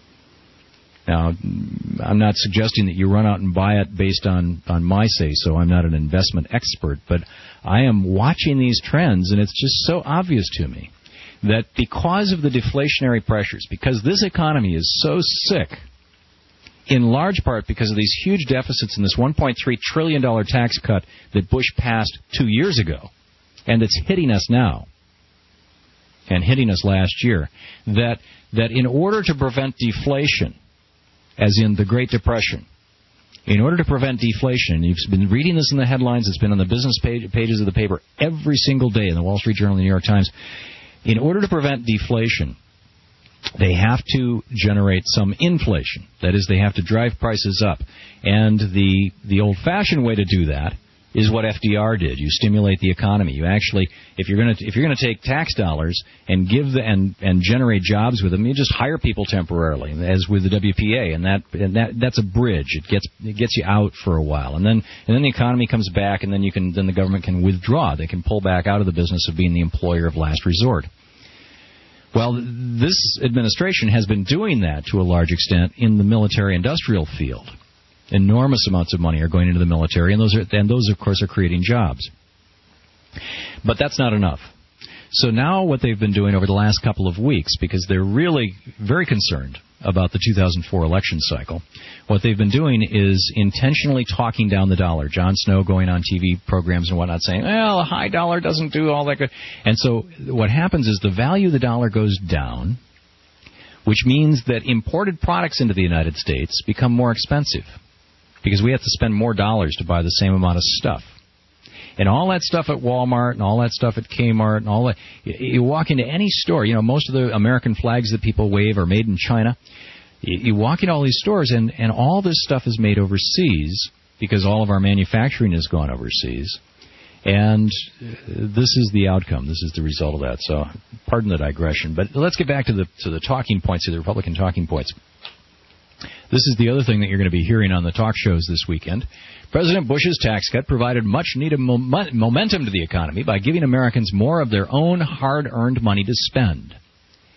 Now, I'm not suggesting that you run out and buy it based on, on my say-so. I'm not an investment expert, but I am watching these trends, and it's just so obvious to me that because of the deflationary pressures, because this economy is so sick, in large part because of these huge deficits in this one point three trillion dollars tax cut that Bush passed two years ago, and that's hitting us now, and hitting us last year, that that in order to prevent deflation, as in the Great Depression, in order to prevent deflation, you've been reading this in the headlines, it's been on the business page, pages of the paper every single day in the Wall Street Journal and the New York Times, in order to prevent deflation, they have to generate some inflation. That is, they have to drive prices up. And the the old-fashioned way to do that is what F D R did. You stimulate the economy. You actually, if you're going to if you're going to take tax dollars and give the and and generate jobs with them, you just hire people temporarily, as with the W P A, and that and that that's a bridge. It gets it gets you out for a while, and then and then the economy comes back, and then you can then the government can withdraw. They can pull back out of the business of being the employer of last resort. Well, this administration has been doing that to a large extent in the military-industrial field. Enormous amounts of money are going into the military, and those, are, and those, of course, are creating jobs. But that's not enough. So now what they've been doing over the last couple of weeks, because they're really very concerned about the two thousand four election cycle, what they've been doing is intentionally talking down the dollar. Jon Snow going on T V programs and whatnot saying, well, a high dollar doesn't do all that good. And so what happens is the value of the dollar goes down, which means that imported products into the United States become more expensive because we have to spend more dollars to buy the same amount of stuff. And all that stuff at Walmart and all that stuff at Kmart and all that, you walk into any store, you know, most of the American flags that people wave are made in China. You walk into all these stores, and, and all this stuff is made overseas because all of our manufacturing has gone overseas. And this is the outcome. This is the result of that. So pardon the digression. But let's get back to the to the talking points, to the Republican talking points. This is the other thing that you're going to be hearing on the talk shows this weekend. President Bush's tax cut provided much-needed momentum to the economy by giving Americans more of their own hard-earned money to spend.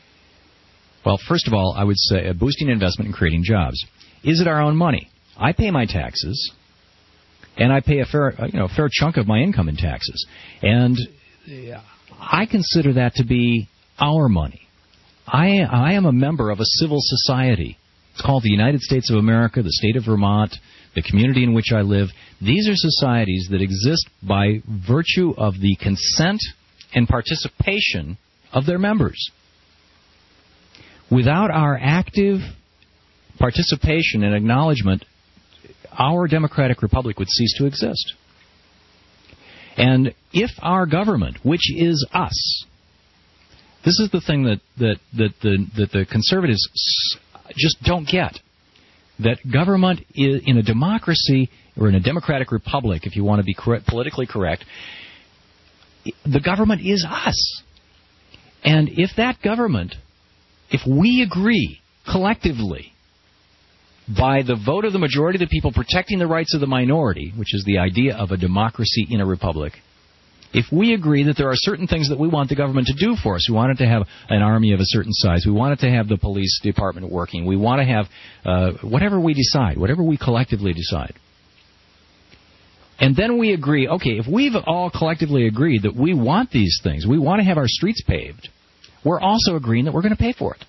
Well, first of all, I would say uh, boosting investment and creating jobs. Is it our own money? I pay my taxes, and I pay a fair, uh, you know, fair chunk of my income in taxes. And I consider that to be our money. I, I am a member of a civil society. It's called the United States of America, the state of Vermont, the community in which I live. These are societies that exist by virtue of the consent and participation of their members. Without our active participation and acknowledgement, our democratic republic would cease to exist. And if our government, which is us, this is the thing that, that, that, the, that the conservatives just don't get, that government is, in a democracy or in a democratic republic, if you want to be correct, politically correct, the government is us. And if that government, if we agree collectively by the vote of the majority of the people protecting the rights of the minority, which is the idea of a democracy in a republic, if we agree that there are certain things that we want the government to do for us, we want it to have an army of a certain size, we want it to have the police department working, we want to have uh, whatever we decide, whatever we collectively decide. And then we agree, okay, if we've all collectively agreed that we want these things, we want to have our streets paved, we're also agreeing that we're going to pay for it.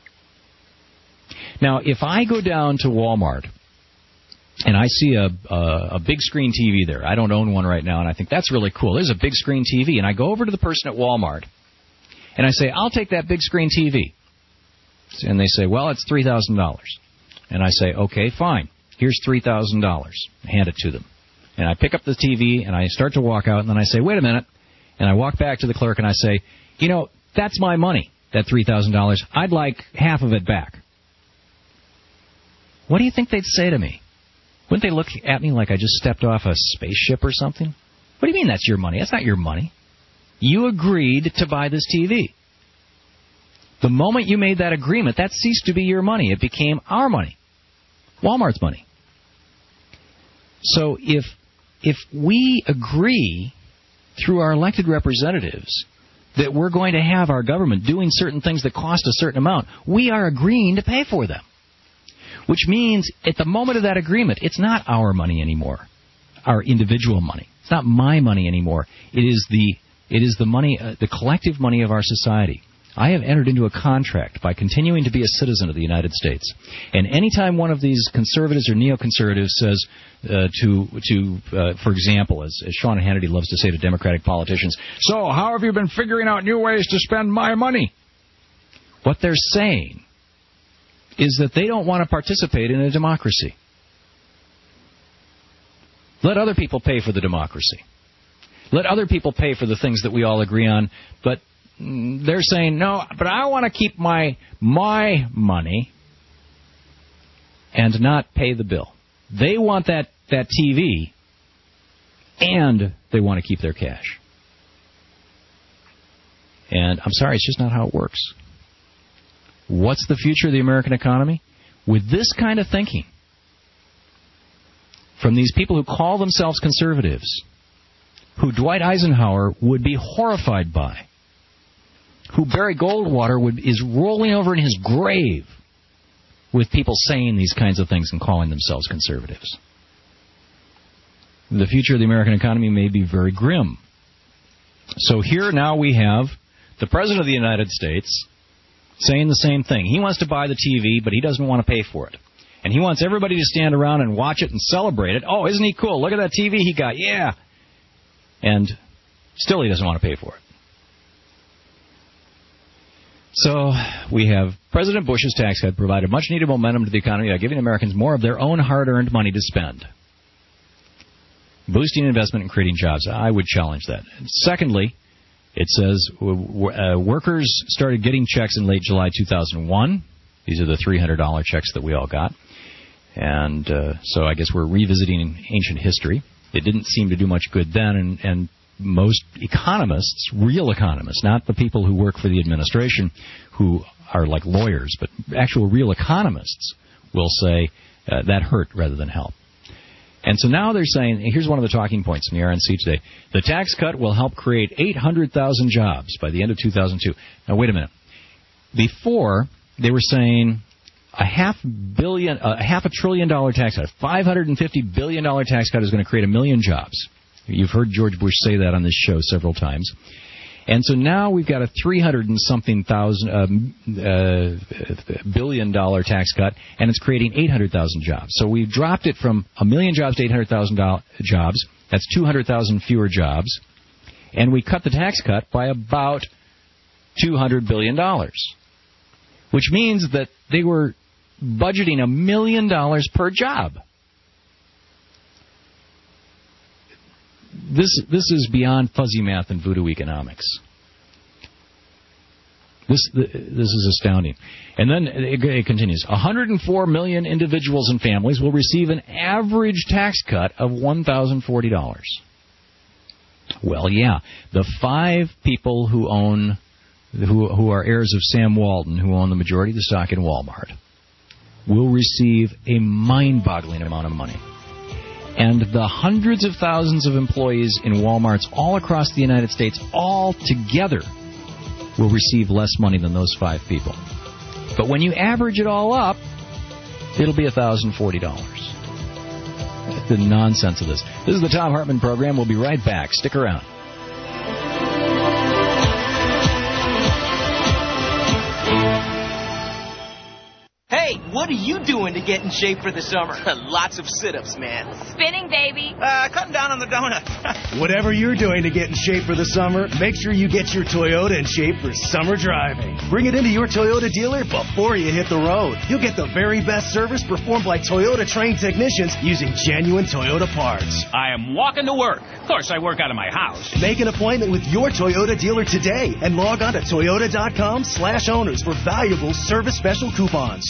Now, if I go down to Walmart and I see a, a, a big screen T V there, I don't own one right now, and I think that's really cool. There's a big screen T V, and I go over to the person at Walmart and I say, I'll take that big screen T V. And they say, well, it's three thousand dollars. And I say, okay, fine. Here's three thousand dollars. Hand it to them. And I pick up the T V and I start to walk out, and then I say, wait a minute. And I walk back to the clerk and I say, you know, that's my money, that three thousand dollars. I'd like half of it back. What do you think they'd say to me? Wouldn't they look at me like I just stepped off a spaceship or something? What do you mean that's your money? That's not your money. You agreed to buy this T V. The moment you made that agreement, that ceased to be your money. It became our money, Walmart's money. So if if we agree through our elected representatives that we're going to have our government doing certain things that cost a certain amount, we are agreeing to pay for them. Which means at the moment of that agreement, it's not our money anymore, our individual money. It's not my money anymore. It is the it is the money, uh, the collective money of our society. I have entered into a contract by continuing to be a citizen of the United States. And anytime one of these conservatives or neoconservatives says uh, to, to uh, for example, as, as Sean Hannity loves to say to Democratic politicians, so how have you been figuring out new ways to spend my money? What they're saying is that they don't want to participate in a democracy. Let other people pay for the democracy. Let other people pay for the things that we all agree on, but they're saying, no, but I want to keep my my money and not pay the bill. They want that, that T V, and they want to keep their cash. And I'm sorry, it's just not how it works. What's the future of the American economy? With this kind of thinking from these people who call themselves conservatives, who Dwight Eisenhower would be horrified by, who Barry Goldwater would, is rolling over in his grave with people saying these kinds of things and calling themselves conservatives. The future of the American economy may be very grim. So here now we have the President of the United States saying the same thing. He wants to buy the T V, but he doesn't want to pay for it. And he wants everybody to stand around and watch it and celebrate it. Oh, isn't he cool? Look at that T V he got. Yeah. And still he doesn't want to pay for it. So we have President Bush's tax cut provided much-needed momentum to the economy by giving Americans more of their own hard-earned money to spend. Boosting investment and creating jobs. I would challenge that. Secondly, it says uh, workers started getting checks in late July two thousand one. These are the three hundred dollars checks that we all got. And uh, so I guess we're revisiting ancient history. It didn't seem to do much good then, and, and most economists, real economists, not the people who work for the administration who are like lawyers, but actual real economists will say uh, that hurt rather than help. And so now they're saying, here's one of the talking points in the R N C today, the tax cut will help create eight hundred thousand jobs by the end of two thousand two. Now, wait a minute. Before, they were saying a half billion, a half a trillion dollar tax cut, a five hundred fifty billion dollars tax cut is going to create a million jobs. You've heard George Bush say that on this show several times. And so now we've got a three hundred and something thousand uh, uh, billion dollar tax cut, and it's creating eight hundred thousand jobs. So we've dropped it from a million jobs to eight hundred thousand jobs. That's two hundred thousand fewer jobs. And we cut the tax cut by about two hundred billion dollars, which means that they were budgeting a million dollars per job. This this is beyond fuzzy math and voodoo economics. This this is astounding. And then it, it continues. one hundred four million individuals and families will receive an average tax cut of one thousand forty dollars. Well, yeah, the five people who own, who who are heirs of Sam Walton, who own the majority of the stock in Walmart, will receive a mind-boggling amount of money. And the hundreds of thousands of employees in Walmarts all across the United States, all together, will receive less money than those five people. But when you average it all up, it'll be one thousand forty dollars. The nonsense of this. This is the Thom Hartmann Program. We'll be right back. Stick around. Hey, what are you doing to get in shape for the summer? Lots of sit-ups, man. Spinning, baby. Uh, cutting down on the donut. Whatever you're doing to get in shape for the summer, make sure you get your Toyota in shape for summer driving. Bring it into your Toyota dealer before you hit the road. You'll get the very best service performed by Toyota-trained technicians using genuine Toyota parts. I am walking to work. Of course, I work out of my house. Make an appointment with your Toyota dealer today and log on to toyota.com slash owners for valuable service special coupons.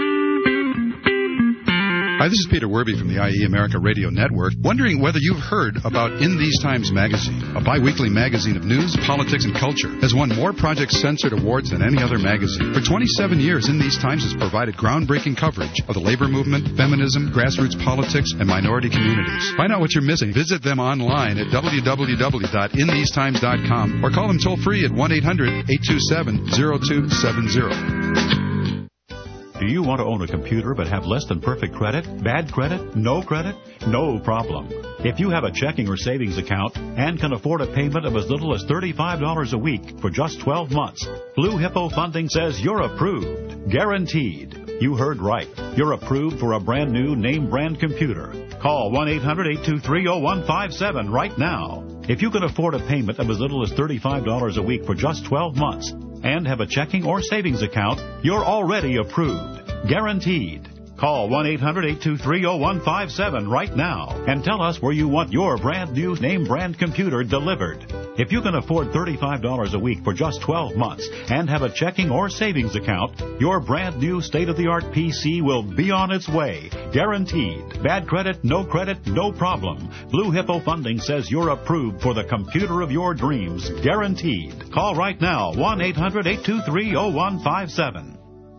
Hi, this is Peter Werby from the I E America Radio Network, wondering whether you've heard about In These Times magazine, a bi-weekly magazine of news, politics, and culture, has won more Project Censored awards than any other magazine. For twenty-seven years, In These Times has provided groundbreaking coverage of the labor movement, feminism, grassroots politics, and minority communities. Find out what you're missing. Visit them online at w w w dot in these times dot com or call them toll-free at one eight hundred eight two seven zero two seven zero. Do you want to own a computer but have less than perfect credit? Bad credit? No credit? No problem. If you have a checking or savings account and can afford a payment of as little as thirty-five dollars a week for just twelve months, Blue Hippo Funding says you're approved. Guaranteed. You heard right. You're approved for a brand new name brand computer. Call one eight hundred eight two three oh one five seven right now. If you can afford a payment of as little as thirty-five dollars a week for just twelve months and have a checking or savings account, you're already approved. Guaranteed. Call one eight hundred eight two three oh one five seven right now and tell us where you want your brand new name brand computer delivered. If you can afford thirty-five dollars a week for just twelve months and have a checking or savings account, your brand new state-of-the-art P C will be on its way. Guaranteed. Bad credit, no credit, no problem. Blue Hippo Funding says you're approved for the computer of your dreams. Guaranteed. Call right now, one eight hundred eight two three oh one five seven.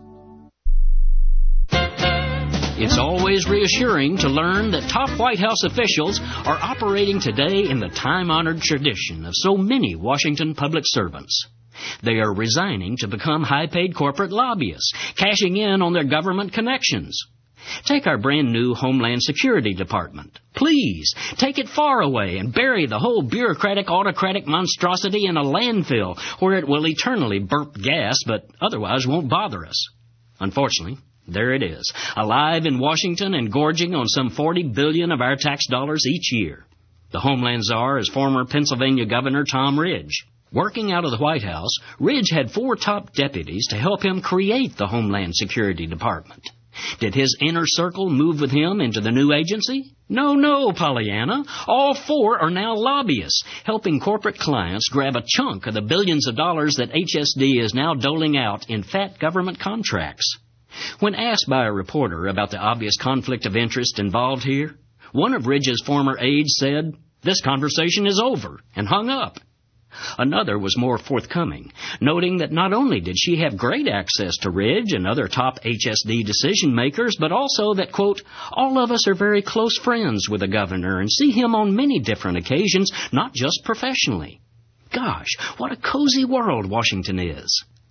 It's always reassuring to learn that top White House officials are operating today in the time-honored tradition of so many Washington public servants. They are resigning to become high-paid corporate lobbyists, cashing in on their government connections. Take our brand-new Homeland Security Department. Please, take it far away and bury the whole bureaucratic, autocratic monstrosity in a landfill where it will eternally burp gas but otherwise won't bother us. Unfortunately, there it is, alive in Washington and gorging on some forty billion dollars of our tax dollars each year. The Homeland Czar is former Pennsylvania Governor Tom Ridge. Working out of the White House, Ridge had four top deputies to help him create the Homeland Security Department. Did his inner circle move with him into the new agency? No, no, Pollyanna. All four are now lobbyists, helping corporate clients grab a chunk of the billions of dollars that H S D is now doling out in fat government contracts. When asked by a reporter about the obvious conflict of interest involved here, one of Ridge's former aides said, "This conversation is over," and hung up. Another was more forthcoming, noting that not only did she have great access to Ridge and other top H S D decision makers, but also that, quote, "all of us are very close friends with the governor and see him on many different occasions, not just professionally." Gosh, what a cozy world Washington is.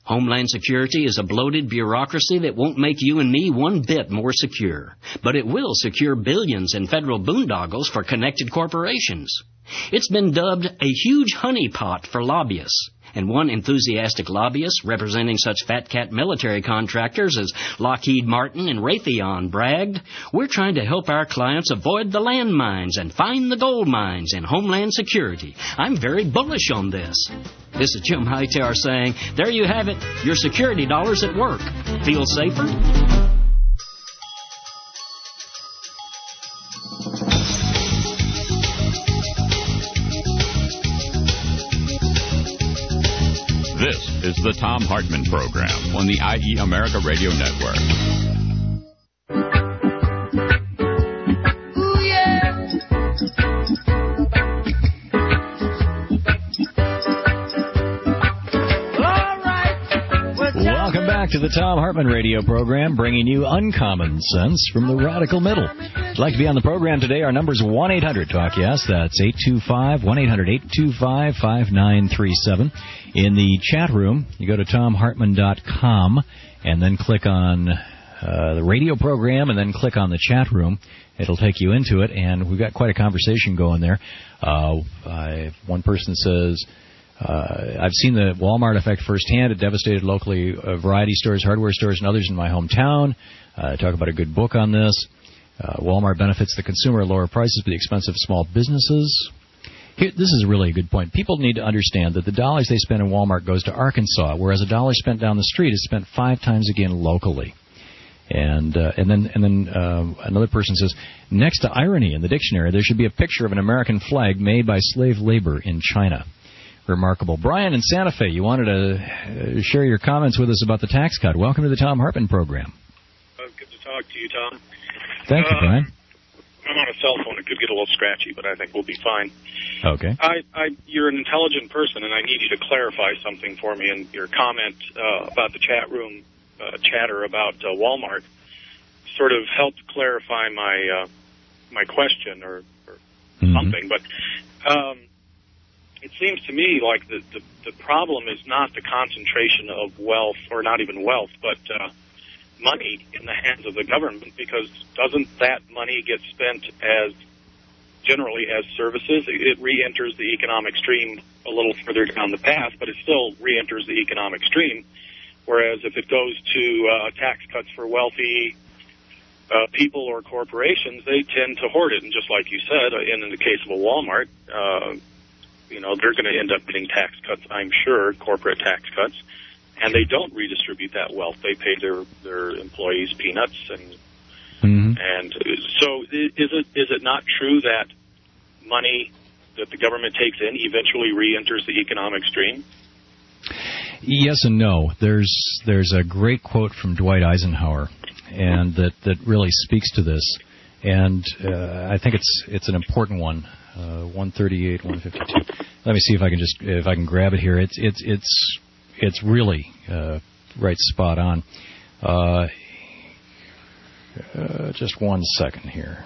Homeland Security is a bloated bureaucracy that won't make you and me one bit more secure, but it will secure billions in federal boondoggles for connected corporations. It's been dubbed a huge honeypot for lobbyists, and one enthusiastic lobbyist representing such fat cat military contractors as Lockheed Martin and Raytheon bragged, "We're trying to help our clients avoid the landmines and find the gold mines in Homeland Security. I'm very bullish on this." This is Jim Hightower saying, there you have it, your security dollars at work. Feel safer? This is the Thom Hartmann Program on the I E America Radio Network. Ooh, yeah. Welcome back to the Thom Hartmann Radio Program, bringing you uncommon sense from the radical middle. If you'd like to be on the program today, our number's one eight hundred talk yes. That's eight two five, one eight hundred, eight two five, five nine three seven. In the chat room, you go to thom hartmann dot com and then click on uh, the radio program and then click on the chat room. It'll take you into it, and we've got quite a conversation going there. Uh, I, one person says, Uh, I've seen the Walmart effect firsthand. It devastated locally uh, variety stores, hardware stores, and others in my hometown. Uh, talk about a good book on this. Uh, Walmart benefits the consumer at lower prices at the expense of small businesses. Here, this is really a good point. People need to understand that the dollars they spend in Walmart goes to Arkansas, whereas a dollar spent down the street is spent five times again locally. And uh, and then and then uh, another person says, next to irony in the dictionary, there should be a picture of an American flag made by slave labor in China. Remarkable. Brian in Santa Fe, you wanted to uh, share your comments with us about the tax cut. Welcome to the Thom Hartmann Program. Uh, good to talk to you, Tom. Thank you, uh, Brian. I'm on a cell phone. It could get a little scratchy, but I think we'll be fine. Okay. I, I, you're an intelligent person, and I need you to clarify something for me. And your comment uh, about the chat room uh, chatter about uh, Walmart sort of helped clarify my uh, my question or, or mm-hmm. something. But um, it seems to me like the, the the problem is not the concentration of wealth, or not even wealth, but uh, money in the hands of the government, because doesn't that money get spent as generally as services? It re-enters the economic stream a little further down the path, but it still re-enters the economic stream. Whereas if it goes to uh, tax cuts for wealthy uh, people or corporations, they tend to hoard it. And just like you said, uh, in, in the case of a Walmart, uh, you know, they're going to end up getting tax cuts, I'm sure, corporate tax cuts. And they don't redistribute that wealth. They pay their, their employees peanuts. And mm-hmm. and so is it is it not true that money that the government takes in eventually re-enters the economic stream? Yes and no. There's there's a great quote from Dwight Eisenhower, and that, that really speaks to this. And uh, I think it's it's an important one. Uh, one thirty-eight, one fifty-two. Let me see if I can just if I can grab it here. It's it's it's it's really uh, right spot on. Uh, uh, just one second here.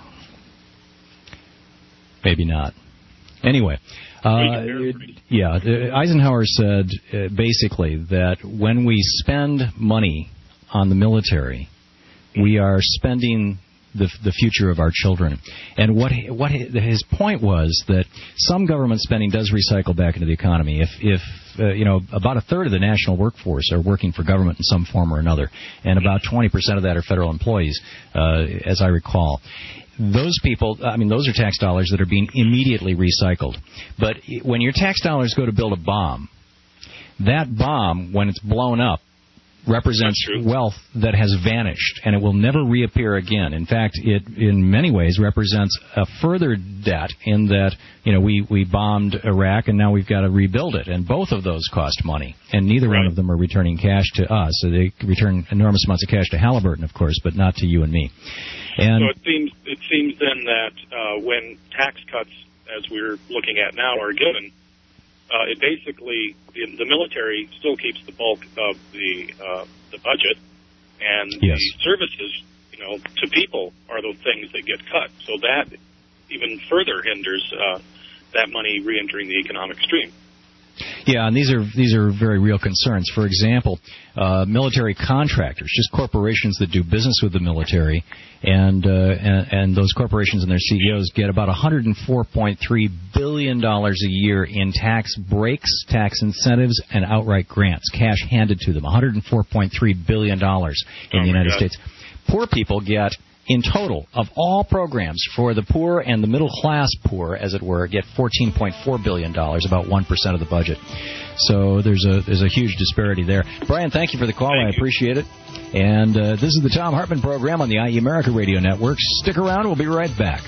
Maybe not. Anyway, uh, yeah, Eisenhower said uh, basically that when we spend money on the military, we are spending the the future of our children. And what what his point was that some government spending does recycle back into the economy. If if uh, you know, about a third of the national workforce are working for government in some form or another, and about twenty percent of that are federal employees, uh, as I recall. Those people, I mean, those are tax dollars that are being immediately recycled. But when your tax dollars go to build a bomb, that bomb, when it's blown up, represents wealth that has vanished, and it will never reappear again. In fact, it, in many ways, represents a further debt in that, you know, we, we bombed Iraq, and now we've got to rebuild it. And both of those cost money, and neither right. one of them are returning cash to us. So they return enormous amounts of cash to Halliburton, of course, but not to you and me. And so it seems, it seems then that uh, when tax cuts, as we're looking at now, are given, Uh, it basically, the, the military still keeps the bulk of the uh, the budget, and yes. the services, you know, to people are the things that get cut. So that even further hinders uh, that money re-entering the economic stream. Yeah, and these are these are very real concerns. For example, uh, military contractors, just corporations that do business with the military, and, uh, and and those corporations and their C E Os get about one hundred four point three billion dollars a year in tax breaks, tax incentives, and outright grants, cash handed to them. one hundred four point three billion dollars in Oh, the United God. States. Poor people get, in total, of all programs for the poor and the middle-class poor, as it were, get fourteen point four billion dollars, about one percent of the budget. So there's a there's a huge disparity there. Brian, thank you for the call. Thank I you. appreciate it. And uh, this is the Tom Hartman program on the I E America Radio Network. Stick around. We'll be right back.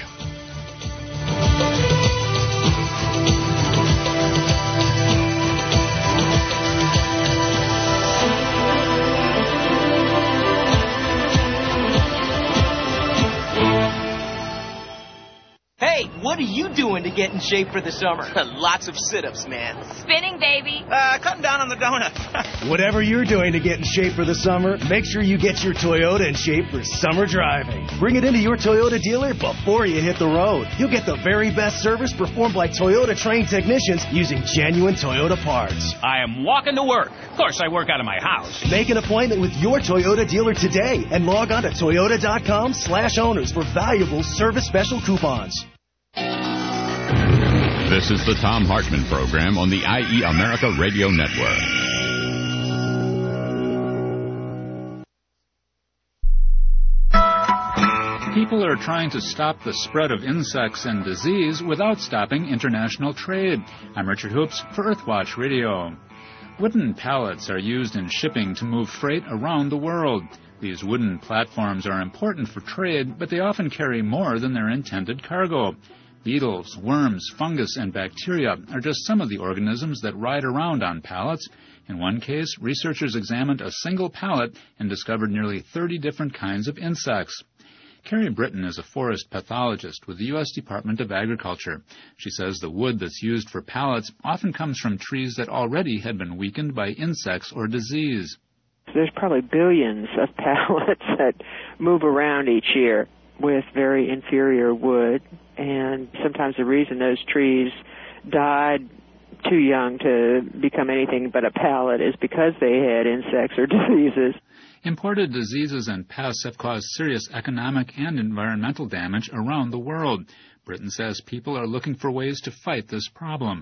Hey, what are you doing to get in shape for the summer? Lots of sit-ups, man. Spinning, baby. Uh, cutting down on the donuts. Whatever you're doing to get in shape for the summer, make sure you get your Toyota in shape for summer driving. Bring it into your Toyota dealer before you hit the road. You'll get the very best service performed by Toyota trained technicians using genuine Toyota parts. I am walking to work. Of course, I work out of my house. Make an appointment with your Toyota dealer today and log on to toyota.com slash owners for valuable service special coupons. This is the Tom Hartman program on the I E America Radio Network. People are trying to stop the spread of insects and disease without stopping international trade. I'm Richard Hoops for Earthwatch Radio. Wooden pallets are used in shipping to move freight around the world. These wooden platforms are important for trade, but they often carry more than their intended cargo. Beetles, worms, fungus, and bacteria are just some of the organisms that ride around on pallets. In one case, researchers examined a single pallet and discovered nearly thirty different kinds of insects. Carrie Britton is a forest pathologist with the U S Department of Agriculture. She says the wood that's used for pallets often comes from trees that already had been weakened by insects or disease. There's probably billions of pallets that move around each year with very inferior wood, and sometimes the reason those trees died too young to become anything but a pallet is because they had insects or diseases. Imported diseases and pests have caused serious economic and environmental damage around the world. Britain says people are looking for ways to fight this problem.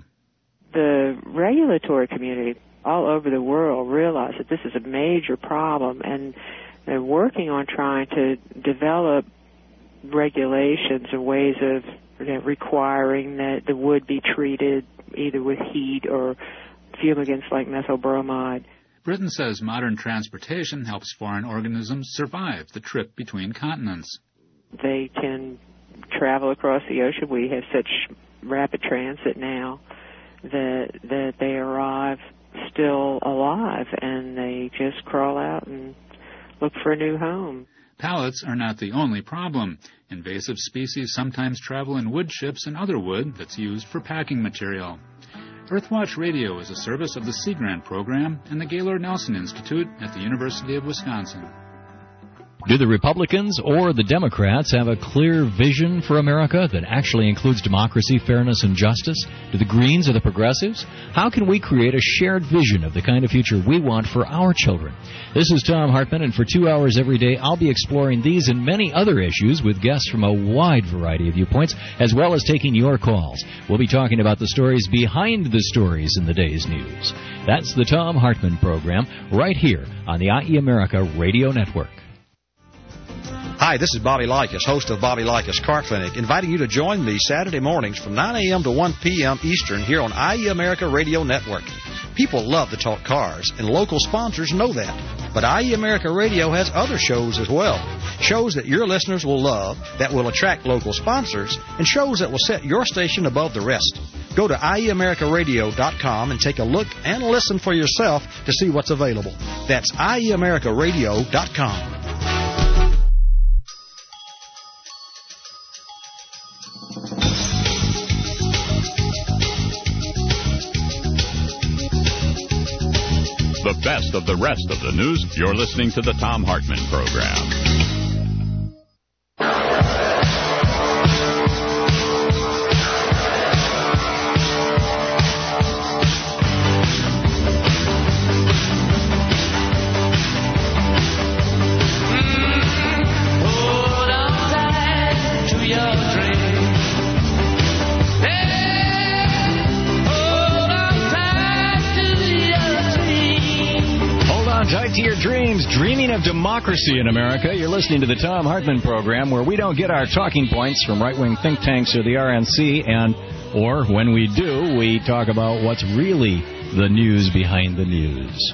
The regulatory community all over the world realize that this is a major problem, and they're working on trying to develop regulations and ways of you know, requiring that the wood be treated either with heat or fumigants like methyl bromide. Britain says modern transportation helps foreign organisms survive the trip between continents. They can travel across the ocean. We have such rapid transit now that that they arrive still alive, and they just crawl out and look for a new home. Pallets are not the only problem. Invasive species sometimes travel in wood chips and other wood that's used for packing material. Earthwatch Radio is a service of the Sea Grant Program and the Gaylord Nelson Institute at the University of Wisconsin. Do the Republicans or the Democrats have a clear vision for America that actually includes democracy, fairness, and justice? Do the Greens or the Progressives? How can we create a shared vision of the kind of future we want for our children? This is Tom Hartman, and for two hours every day, I'll be exploring these and many other issues with guests from a wide variety of viewpoints, as well as taking your calls. We'll be talking about the stories behind the stories in the day's news. That's the Tom Hartman program, right here on the I E America Radio Network. Hi, this is Bobby Likas, host of Bobby Likas Car Clinic, inviting you to join me Saturday mornings from nine a.m. to one p.m. Eastern here on I E America Radio Network. People love to talk cars, and local sponsors know that. But I E America Radio has other shows as well. Shows that your listeners will love, that will attract local sponsors, and shows that will set your station above the rest. Go to I E America Radio dot com and take a look and listen for yourself to see what's available. That's I E America Radio dot com. The best of the rest of the news. You're listening to the Tom Hartman program. back to your dreams, dreaming of democracy in America. You're listening to the Tom Hartman program, where we don't get our talking points from right-wing think tanks or the R N C, and or when we do, we talk about what's really the news behind the news.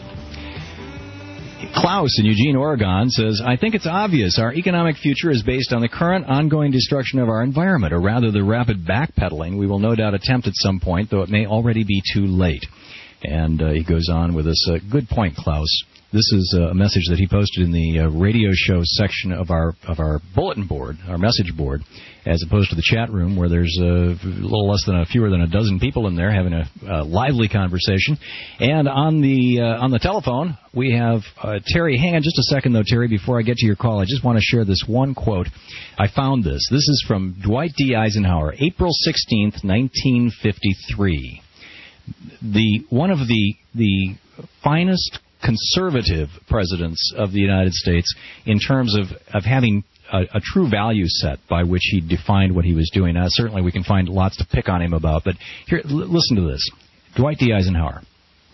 Klaus in Eugene, Oregon says, I think it's obvious our economic future is based on the current ongoing destruction of our environment, or rather the rapid backpedaling we will no doubt attempt at some point, though it may already be too late. And uh, he goes on with this, uh, good point, Klaus. This is a message that he posted in the uh, radio show section of our of our bulletin board, our message board, as opposed to the chat room where there's a little less than a fewer than a dozen people in there having a, a lively conversation. And on the uh, on the telephone we have uh, Terry. Hang on just a second though, Terry. Before I get to your call, I just want to share this one quote. I found this. This is from Dwight D. Eisenhower, April sixteenth, nineteen fifty-three. The one of the the finest conservative presidents of the United States in terms of, of having a, a true value set by which he defined what he was doing. Now, certainly we can find lots to pick on him about, but here, l- listen to this. Dwight D. Eisenhower.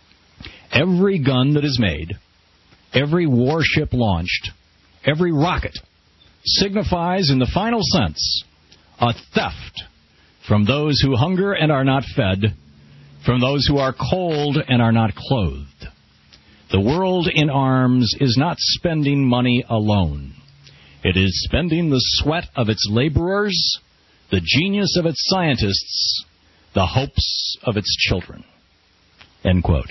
Every gun that is made, every warship launched, every rocket signifies in the final sense a theft from those who hunger and are not fed, from those who are cold and are not clothed. The world in arms is not spending money alone. It is spending the sweat of its laborers, the genius of its scientists, the hopes of its children. End quote.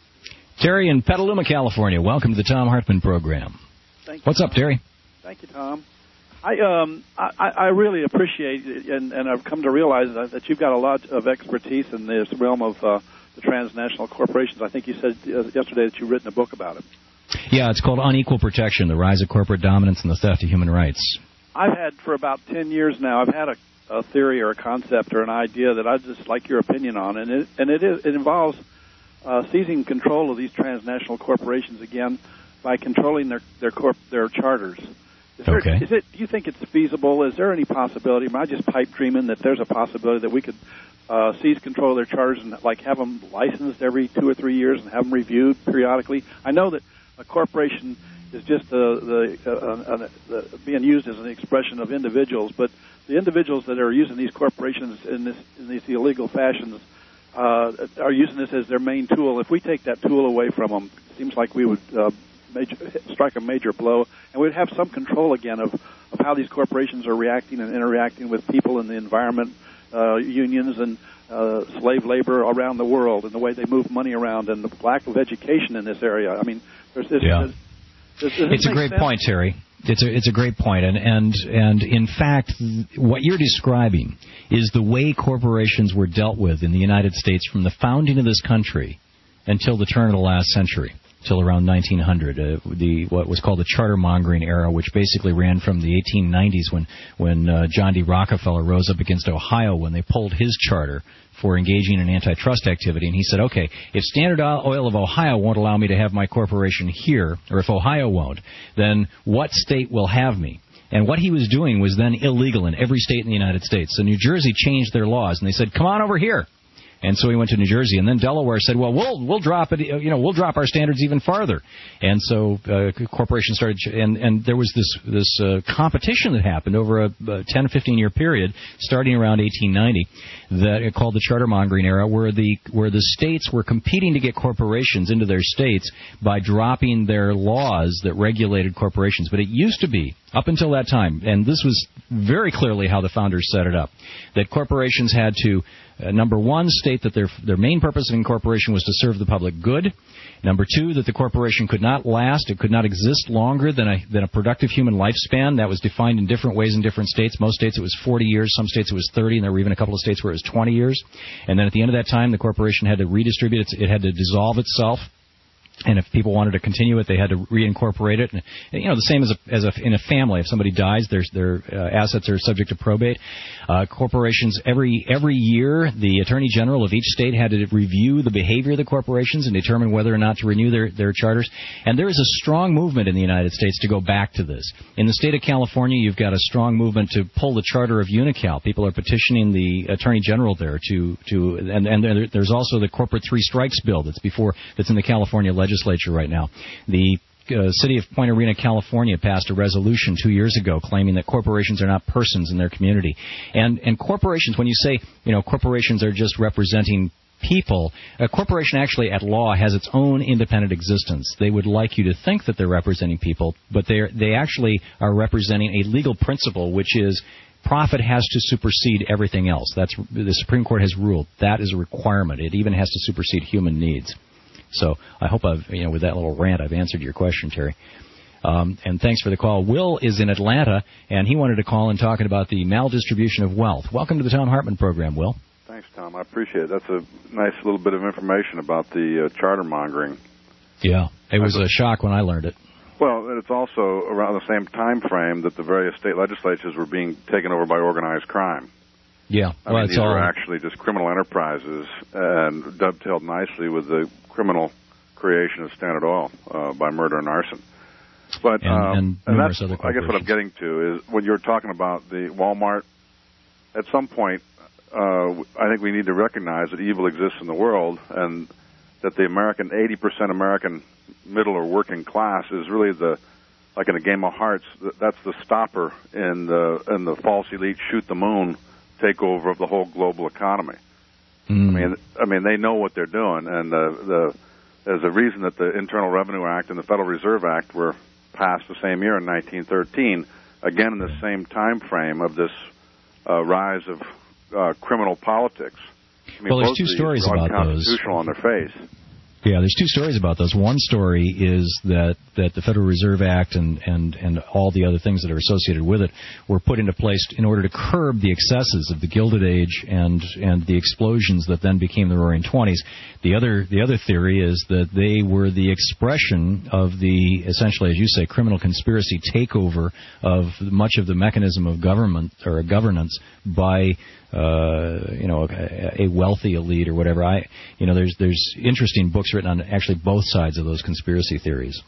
Terry in Petaluma, California, welcome to the Tom Hartman program. Thank you. What's up, Terry? Thank you, Tom. I um I, I really appreciate it, and, and I've come to realize that, that you've got a lot of expertise in this realm of uh, the transnational corporations. I think you said yesterday that you've written a book about it. Yeah, it's called Unequal Protection, the Rise of Corporate Dominance and the Theft of Human Rights. I've had for about ten years now, I've had a, a theory or a concept or an idea that I'd just like your opinion on, and it, and it, is, it involves uh, seizing control of these transnational corporations again by controlling their their, corp, their charters. Is there, okay. Is it? Do you think it's feasible? Is there any possibility? Am I just pipe dreaming that there's a possibility that we could uh, seize control of their charters and like have them licensed every two or three years and have them reviewed periodically? I know that a corporation is just the, the, uh, uh, the being used as an expression of individuals, but the individuals that are using these corporations in this in these illegal fashions uh, are using this as their main tool. If we take that tool away from them, it seems like we would uh, major, strike a major blow, and we'd have some control again of, of how these corporations are reacting and interacting with people in the environment, uh, unions, and uh, slave labor around the world, and the way they move money around, and the lack of education in this area. I mean, there's this. Yeah. There's, does, does it's a great sense? point, Terry. It's a it's a great point, and and and in fact, what you're describing is the way corporations were dealt with in the United States from the founding of this country until the turn of the last century, till around nineteen hundred, uh, the what was called the charter mongering era, which basically ran from the eighteen nineties when when uh, John D. Rockefeller rose up against Ohio when they pulled his charter for engaging in antitrust activity, and he said, okay, if Standard Oil of Ohio won't allow me to have my corporation here, or if Ohio won't, then what state will have me? And what he was doing was then illegal in every state in the United States. So New Jersey changed their laws, and they said, come on over here. And so he went to New Jersey, and then Delaware said, "Well, we'll we'll drop it. You know, we'll drop our standards even farther." And so uh, corporations started, and and there was this this uh, competition that happened over a, a ten, fifteen year period, starting around eighteen ninety, that it called the charter mongering era, where the where the states were competing to get corporations into their states by dropping their laws that regulated corporations. But it used to be, up until that time, and this was very clearly how the founders set it up, that corporations had to, uh, number one, state that their their main purpose of incorporation was to serve the public good. Number two, that the corporation could not last, it could not exist longer than a than a productive human lifespan. That was defined in different ways in different states. Most states it was forty years, some states it was thirty, and there were even a couple of states where it was twenty years. And then at the end of that time, the corporation had to redistribute, its, it had to dissolve itself. And if people wanted to continue it, they had to reincorporate it. And, you know, the same as a, as a, in a family. If somebody dies, their their uh, assets are subject to probate. Uh, corporations, every every year, the Attorney General of each state had to review the behavior of the corporations and determine whether or not to renew their, their charters. And there is a strong movement in the United States to go back to this. In the state of California, you've got a strong movement to pull the charter of Unocal. People are petitioning the Attorney General there to, to and, and there's also the Corporate Three Strikes bill that's before that's in the California legislature. legislature right now. The uh, city of Point Arena, California, passed a resolution two years ago claiming that corporations are not persons in their community. And and corporations, when you say, you know, corporations are just representing people, a corporation actually at law has its own independent existence. They would like you to think that they're representing people, but they they actually are representing a legal principle, which is profit has to supersede everything else. That's the Supreme Court has ruled that is a requirement. It even has to supersede human needs. So I hope I've, you know, with that little rant, I've answered your question, Terry. Um, and thanks for the call. Will is in Atlanta, and he wanted to call and talk about the maldistribution of wealth. Welcome to the Tom Hartman program, Will. Thanks, Tom. I appreciate it. That's a nice little bit of information about the uh, charter mongering. Yeah, it was a shock when I learned it. Well, and it's also around the same time frame that the various state legislatures were being taken over by organized crime. Yeah, I well, mean, it's these all are actually just criminal enterprises, and dovetailed nicely with the criminal creation of Standard Oil uh, by murder and arson. But and, um, and, and numerous that's, other I guess what I'm getting to is when you're talking about the Walmart. At some point, uh, I think we need to recognize that evil exists in the world, and that the American eighty percent American middle or working class is really the, like in a game of hearts, that's the stopper in the in the false elite shoot the moon takeover of the whole global economy. Mm. I mean, I mean they know what they're doing, and the the there's a reason that the Internal Revenue Act and the Federal Reserve Act were passed the same year in nineteen thirteen, again in the same time frame of this uh, rise of uh, criminal politics. I mean, well, there's both two of these stories are about those. unconstitutional on their face. Yeah, there's two stories about those. One story is that, that the Federal Reserve Act and, and, and all the other things that are associated with it were put into place in order to curb the excesses of the Gilded Age and and the explosions that then became the Roaring Twenties. The other the other theory is that they were the expression of the, essentially, as you say, criminal conspiracy takeover of much of the mechanism of government or governance by uh, you know, a, a wealthy elite or whatever. I, you know, there's there's interesting books written on actually both sides of those conspiracy theories.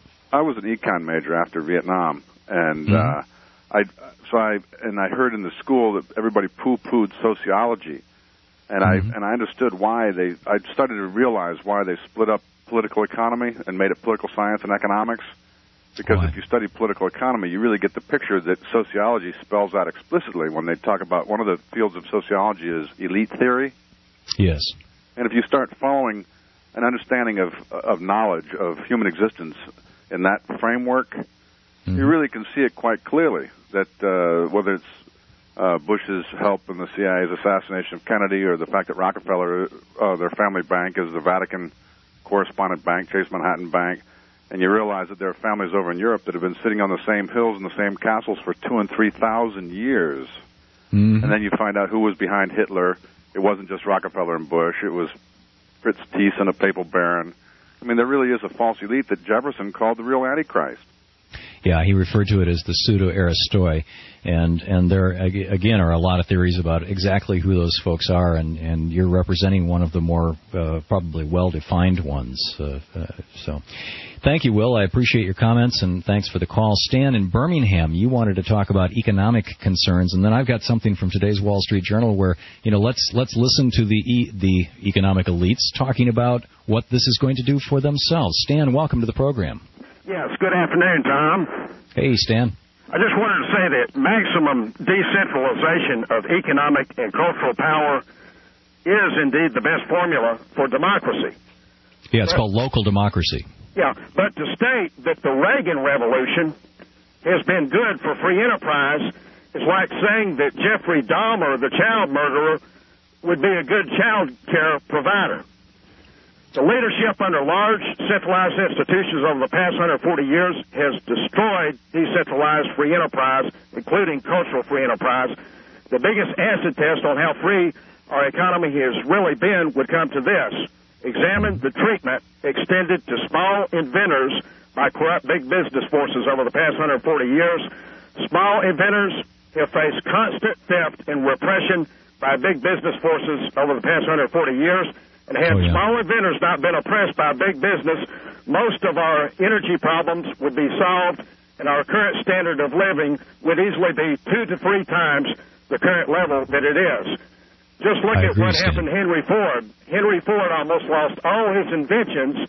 I was an econ major after Vietnam, and mm-hmm. uh, I so I and I heard in the school that everybody poo-pooed sociology, and mm-hmm. I and I understood why they. I started to realize why they split up political economy and made it political science and economics. Because why? If you study political economy, you really get the picture that sociology spells out explicitly when they talk about one of the fields of sociology is elite theory. Yes. And if you start following an understanding of of knowledge of human existence in that framework, mm-hmm. you really can see it quite clearly. That uh, whether it's uh, Bush's help in the C I A's assassination of Kennedy, or the fact that Rockefeller, uh, their family bank, is the Vatican correspondent bank, Chase Manhattan Bank, and you realize that there are families over in Europe that have been sitting on the same hills and the same castles for two and three thousand years. Mm-hmm. And then you find out who was behind Hitler. It wasn't just Rockefeller and Bush. It was Fritz Thyssen, a papal baron. I mean, there really is a false elite that Jefferson called the real Antichrist. Yeah, he referred to it as the pseudo-Aristoi, and and there again are a lot of theories about exactly who those folks are, and, and you're representing one of the more uh, probably well-defined ones. Uh, uh, so, thank you, Will. I appreciate your comments, and thanks for the call. Stan in Birmingham, you wanted to talk about economic concerns, and then I've got something from today's Wall Street Journal where, you know, let's let's listen to the e- the economic elites talking about what this is going to do for themselves. Stan, welcome to the program. Yes, good afternoon, Tom. Hey, Stan. I just wanted to say that maximum decentralization of economic and cultural power is indeed the best formula for democracy. Yeah, it's but, called local democracy. Yeah, but to state that the Reagan Revolution has been good for free enterprise is like saying that Jeffrey Dahmer, the child murderer, would be a good child care provider. The leadership under large centralized institutions over the past one hundred forty years has destroyed decentralized free enterprise, including cultural free enterprise. The biggest acid test on how free our economy has really been would come to this. Examine the treatment extended to small inventors by corrupt big business forces over the past one hundred forty years. Small inventors have faced constant theft and repression by big business forces over the past one hundred forty years. And had oh, yeah. small inventors not been oppressed by big business, most of our energy problems would be solved, and our current standard of living would easily be two to three times the current level that it is. Just look I at what Stan. happened to Henry Ford. Henry Ford almost lost all his inventions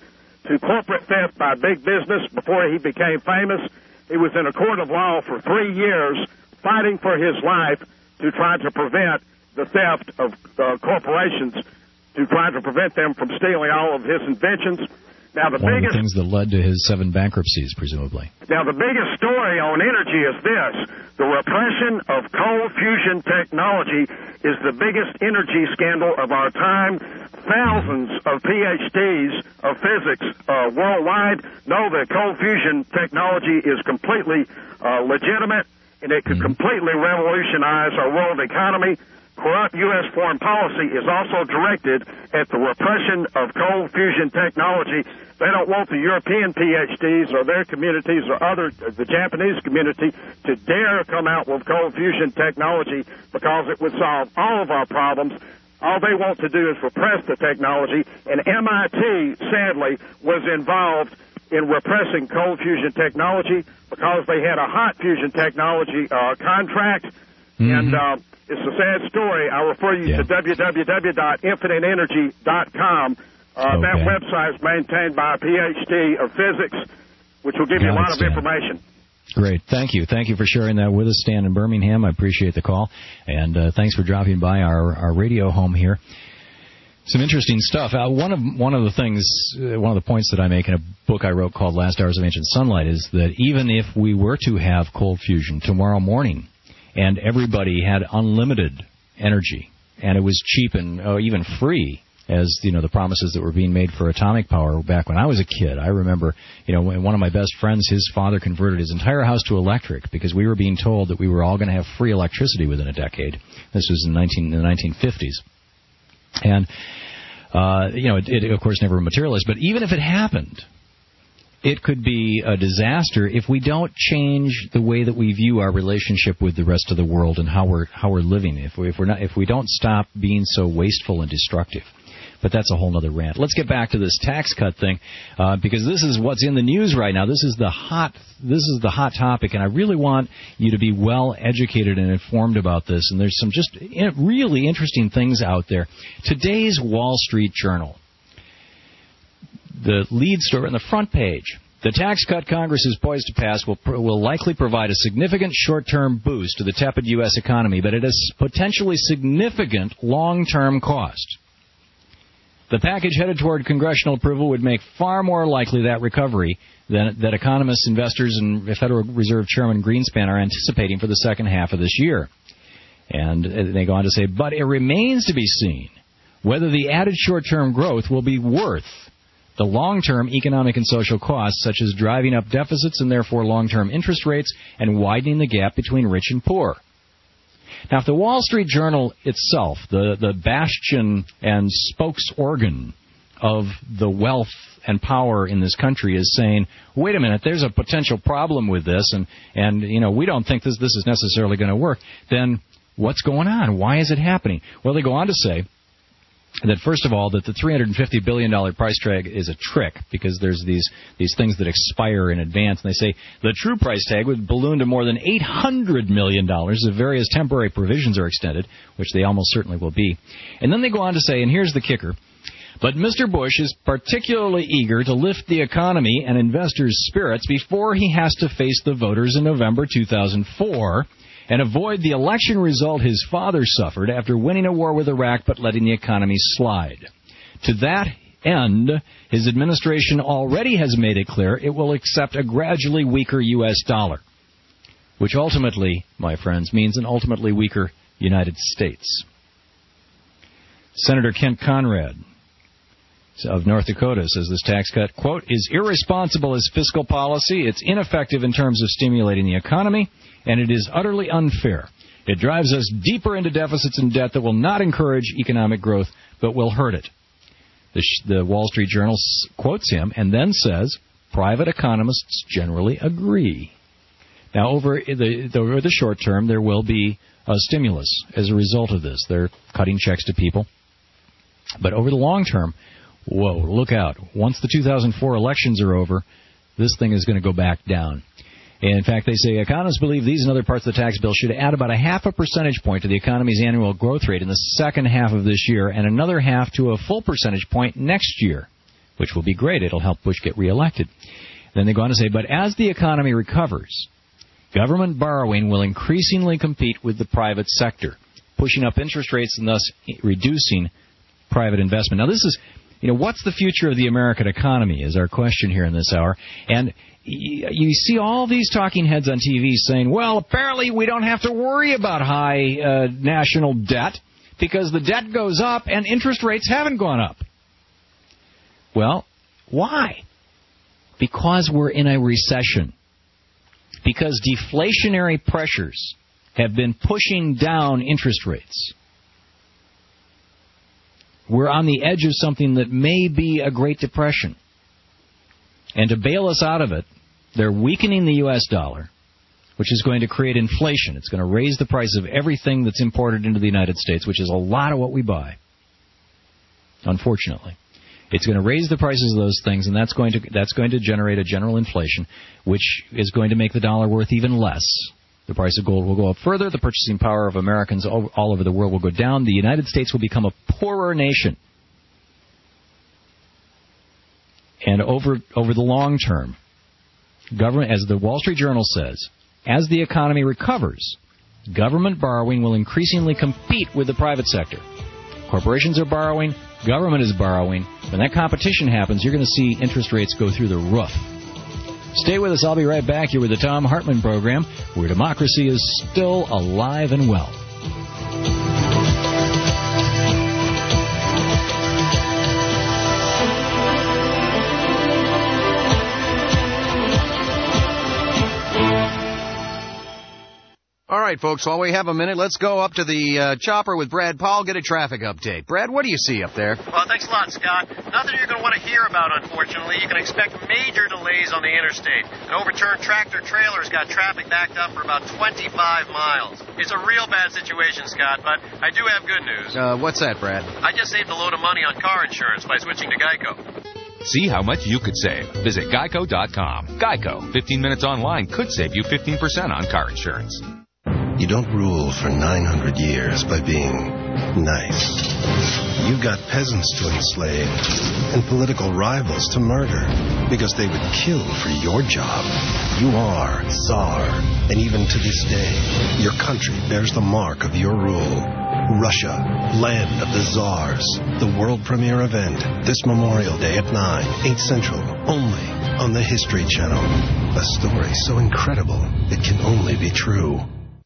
to corporate theft by big business before he became famous. He was in a court of law for three years fighting for his life to try to prevent the theft of uh, corporations, to try to prevent them from stealing all of his inventions. Now, the One biggest, of the things that led to his seven bankruptcies, presumably. Now, the biggest story on energy is this. The repression of cold fusion technology is the biggest energy scandal of our time. Thousands of P H Ds of physics uh, worldwide know that cold fusion technology is completely uh, legitimate, and it could completely revolutionize our world economy. Corrupt U S foreign policy is also directed at the repression of cold fusion technology. They don't want the European P H Ds or their communities or other, the Japanese community, to dare come out with cold fusion technology because it would solve all of our problems. All they want to do is repress the technology, and M I T, sadly, was involved in repressing cold fusion technology because they had a hot fusion technology uh, contract, mm-hmm. and uh, it's a sad story. I refer you yeah. to w w w dot infinite energy dot com. Uh, okay. That website is maintained by a P H D of physics, which will give Got you a lot of information. Great. Thank you. Thank you for sharing that with us, Stan in Birmingham. I appreciate the call. And uh, thanks for dropping by our, our radio home here. Some interesting stuff. Uh, one of one of the things, uh, one of the points that I make in a book I wrote called Last Hours of Ancient Sunlight is that even if we were to have cold fusion tomorrow morning and everybody had unlimited energy and it was cheap and uh, even free, as, you know, the promises that were being made for atomic power back when I was a kid. I remember, you know, when one of my best friends, his father converted his entire house to electric because we were being told that we were all going to have free electricity within a decade. This was in, nineteen, in the nineteen fifties. And, uh, you know, it, it, of course, never materialized. But even if it happened, it could be a disaster if we don't change the way that we view our relationship with the rest of the world and how we're how we're living. If we if we're not if we don't stop being so wasteful and destructive. But that's a whole other rant. Let's get back to this tax cut thing, uh, because this is what's in the news right now. This is the hot this is the hot topic, and I really want you to be well educated and informed about this. And there's some just really interesting things out there. Today's Wall Street Journal, the lead story on the front page. The tax cut Congress is poised to pass will will likely provide a significant short-term boost to the tepid U S economy, but it has potentially significant long-term cost. The package headed toward congressional approval would make far more likely that recovery than that economists, investors, and Federal Reserve Chairman Greenspan are anticipating for the second half of this year. And they go on to say, but it remains to be seen whether the added short-term growth will be worth the long-term economic and social costs, such as driving up deficits and therefore long-term interest rates and widening the gap between rich and poor. Now, if the Wall Street Journal itself, the, the bastion and spokes organ of the wealth and power in this country, is saying, wait a minute, there's a potential problem with this, and, and you know, we don't think this, this is necessarily going to work, then what's going on? Why is it happening? Well, they go on to say that, first of all, that the three hundred fifty billion dollars price tag is a trick because there's these these things that expire in advance. And they say the true price tag would balloon to more than eight hundred million dollars if various temporary provisions are extended, which they almost certainly will be. And then they go on to say, and here's the kicker, but Mister Bush is particularly eager to lift the economy and investors' spirits before he has to face the voters in November two thousand four and avoid the election result his father suffered after winning a war with Iraq but letting the economy slide. To that end, his administration already has made it clear it will accept a gradually weaker U S dollar, which ultimately, my friends, means an ultimately weaker United States. Senator Kent Conrad of North Dakota says this tax cut, quote, is irresponsible as fiscal policy, it's ineffective in terms of stimulating the economy, and it is utterly unfair. It drives us deeper into deficits and debt that will not encourage economic growth, but will hurt it. The, the Wall Street Journal quotes him and then says, private economists generally agree. Now, over the, over the short term, there will be a stimulus as a result of this. They're cutting checks to people. But over the long term, whoa, look out. Once the two thousand four elections are over, this thing is going to go back down. In fact, they say economists believe these and other parts of the tax bill should add about a half a percentage point to the economy's annual growth rate in the second half of this year and another half to a full percentage point next year. which will be great. It'll help Bush get reelected. Then they go on to say, but as the economy recovers, government borrowing will increasingly compete with the private sector, pushing up interest rates and thus reducing private investment. Now, this is, you know, what's the future of the American economy is our question here in this hour. And you see all these talking heads on T V saying, well, apparently we don't have to worry about high uh, national debt because the debt goes up and interest rates haven't gone up. Well, why? Because we're in a recession. Because deflationary pressures have been pushing down interest rates. We're on the edge of something that may be a Great Depression. And to bail us out of it, they're weakening the U S dollar, which is going to create inflation. It's going to raise the price of everything that's imported into the United States, which is a lot of what we buy, unfortunately. It's going to raise the prices of those things, and that's going to that's going to generate a general inflation, which is going to make the dollar worth even less. The price of gold will go up further. The purchasing power of Americans all, all over the world will go down. The United States will become a poorer nation. And over over the long term, government, as the Wall Street Journal says, as the economy recovers, government borrowing will increasingly compete with the private sector. Corporations are borrowing. Government is borrowing. When that competition happens, you're going to see interest rates go through the roof. Stay with us. I'll be right back here with the Thom Hartmann program, where democracy is still alive and well. All right, folks, while we have a minute, let's go up to the uh, chopper with Brad Powell, get a traffic update. Brad, what do you see up there? Well, thanks a lot, Scott. Nothing you're going to want to hear about, unfortunately. You can expect major delays on the interstate. An overturned tractor-trailer's got traffic backed up for about twenty-five miles. It's a real bad situation, Scott, but I do have good news. Uh, what's that, Brad? I just saved a load of money on car insurance by switching to Geico. See how much you could save. Visit geico dot com. Geico. fifteen minutes online could save you fifteen percent on car insurance. You don't rule for nine hundred years by being nice. You've got peasants to enslave and political rivals to murder because they would kill for your job. You are Tsar, and even to this day, your country bears the mark of your rule. Russia, land of the Tsars. The world premiere event this Memorial Day at nine, eight Central, only on the History Channel. A story so incredible it can only be true.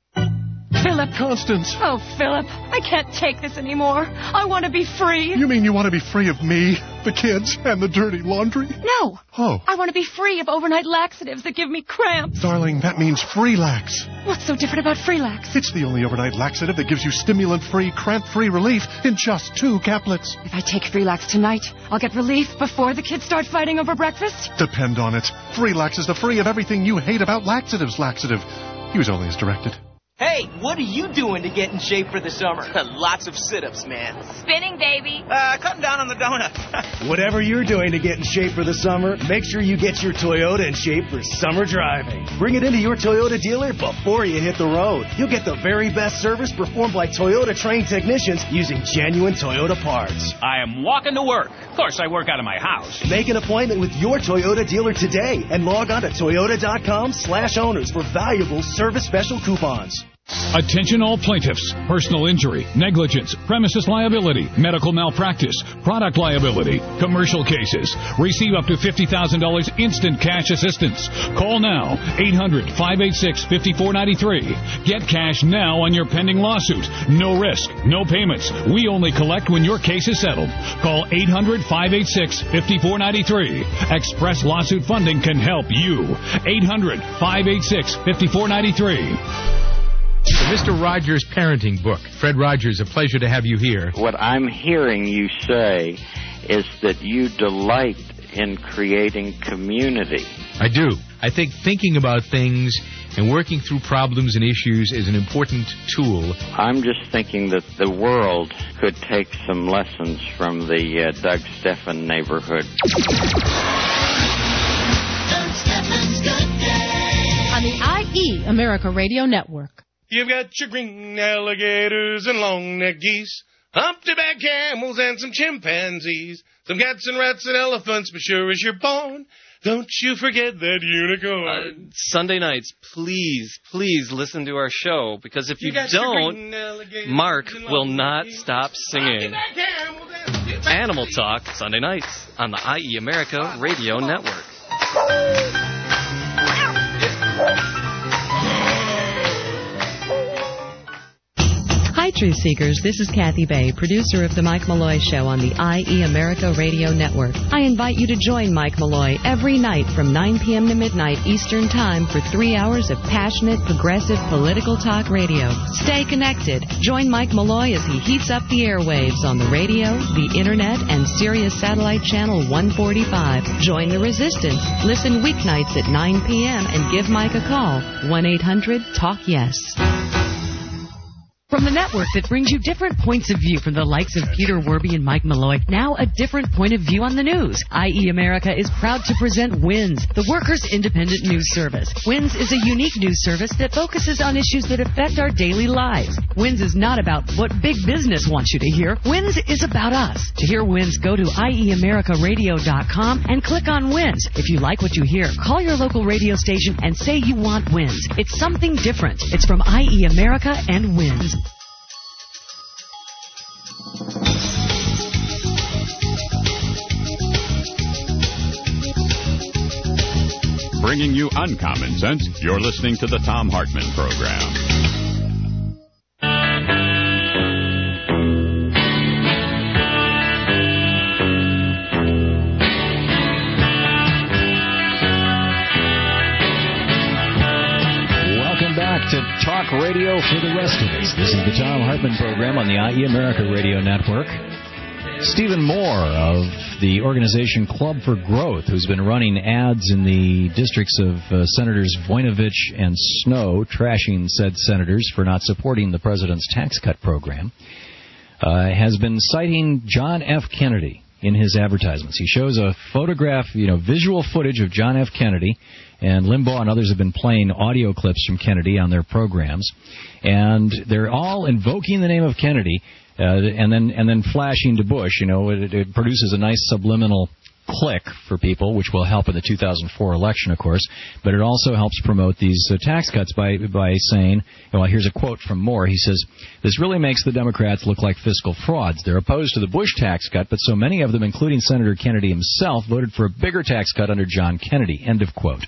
Philip. Constance. Oh, Philip, I can't take this anymore. I want to be free. You mean you want to be free of me, the kids, and the dirty laundry? No. Oh. I want to be free of overnight laxatives that give me cramps. Darling, that means Freelax. What's so different about Freelax? It's the only overnight laxative that gives you stimulant-free, cramp-free relief in just two caplets. If I take Freelax tonight, I'll get relief before the kids start fighting over breakfast? Depend on it. Freelax is the free of everything you hate about laxatives laxative. Use only as directed. Hey, what are you doing to get in shape for the summer? Lots of sit-ups, man. Spinning, baby. Uh, cutting down on the donut. Whatever you're doing to get in shape for the summer, make sure you get your Toyota in shape for summer driving. Bring it into your Toyota dealer before you hit the road. You'll get the very best service performed by Toyota-trained technicians using genuine Toyota parts. I am walking to work. Of course, I work out of my house. Make an appointment with your Toyota dealer today and log on to toyota.com slash owners for valuable service special coupons. Attention all plaintiffs. Personal injury, negligence, premises liability, medical malpractice, product liability, commercial cases. Receive up to fifty thousand dollars instant cash assistance. Call now, eight hundred, five eight six, five four nine three. Get cash now on your pending lawsuit. No risk, no payments. We only collect when your case is settled. Call eight hundred, five eight six, five four nine three. Express Lawsuit Funding can help you. eight hundred, five eight six, five four nine three. The Mister Rogers Parenting Book. Fred Rogers, a pleasure to have you here. What I'm hearing you say is that you delight in creating community. I do. I think thinking about things and working through problems and issues is an important tool. I'm just thinking that the world could take some lessons from the uh, Doug Stephan neighborhood. Doug Stephan's Good Day. On the I E America Radio Network. You've got your green alligators and long-necked geese, Humpty-back camels and some chimpanzees, some cats and rats and elephants, but sure as you're born, don't you forget that unicorn. Uh, Sunday nights, please, please listen to our show, because if you, You got don't, your green alligators Mark and will long not leaves. stop singing. Animal Talk, Sunday nights, on the I E America Radio Network. Hi, Truth Seekers. This is Kathy Bay, producer of The Mike Malloy Show on the I E America Radio Network. I invite you to join Mike Malloy every night from nine p.m. to midnight Eastern Time for three hours of passionate, progressive, political talk radio. Stay connected. Join Mike Malloy as he heats up the airwaves on the radio, the Internet, and Sirius Satellite Channel one forty-five. Join the resistance. Listen weeknights at nine p.m. and give Mike a call. one eight hundred talk yes. From the network that brings you different points of view from the likes of Peter Werby and Mike Malloy, now a different point of view on the news. I E America is proud to present WINS, the Workers' Independent News Service. WINS is a unique news service that focuses on issues that affect our daily lives. WINS is not about what big business wants you to hear. WINS is about us. To hear WINS, go to I E America Radio dot com and click on WINS. If you like what you hear, call your local radio station and say you want WINS. It's something different. It's from I E America and WINS. Bringing you uncommon sense, you're listening to the Thom Hartmann Program. Welcome back to Talk Radio for the rest of us. This is the Thom Hartmann Program on the I E America Radio Network. Stephen Moore of the organization Club for Growth, who's been running ads in the districts of uh, Senators Voinovich and Snow, trashing said senators for not supporting the president's tax cut program, uh, has been citing John F. Kennedy in his advertisements. He shows a photograph, you know, visual footage of John F. Kennedy, and Limbaugh and others have been playing audio clips from Kennedy on their programs, and they're all invoking the name of Kennedy. Uh, and then and then flashing to Bush. You know, it, it produces a nice subliminal click for people, which will help in the two thousand four election, of course. But it also helps promote these uh, tax cuts by by saying, well, here's a quote from Moore. He says, "This really makes the Democrats look like fiscal frauds. They're opposed to the Bush tax cut, but so many of them, including Senator Kennedy himself, voted for a bigger tax cut under John Kennedy." End of quote.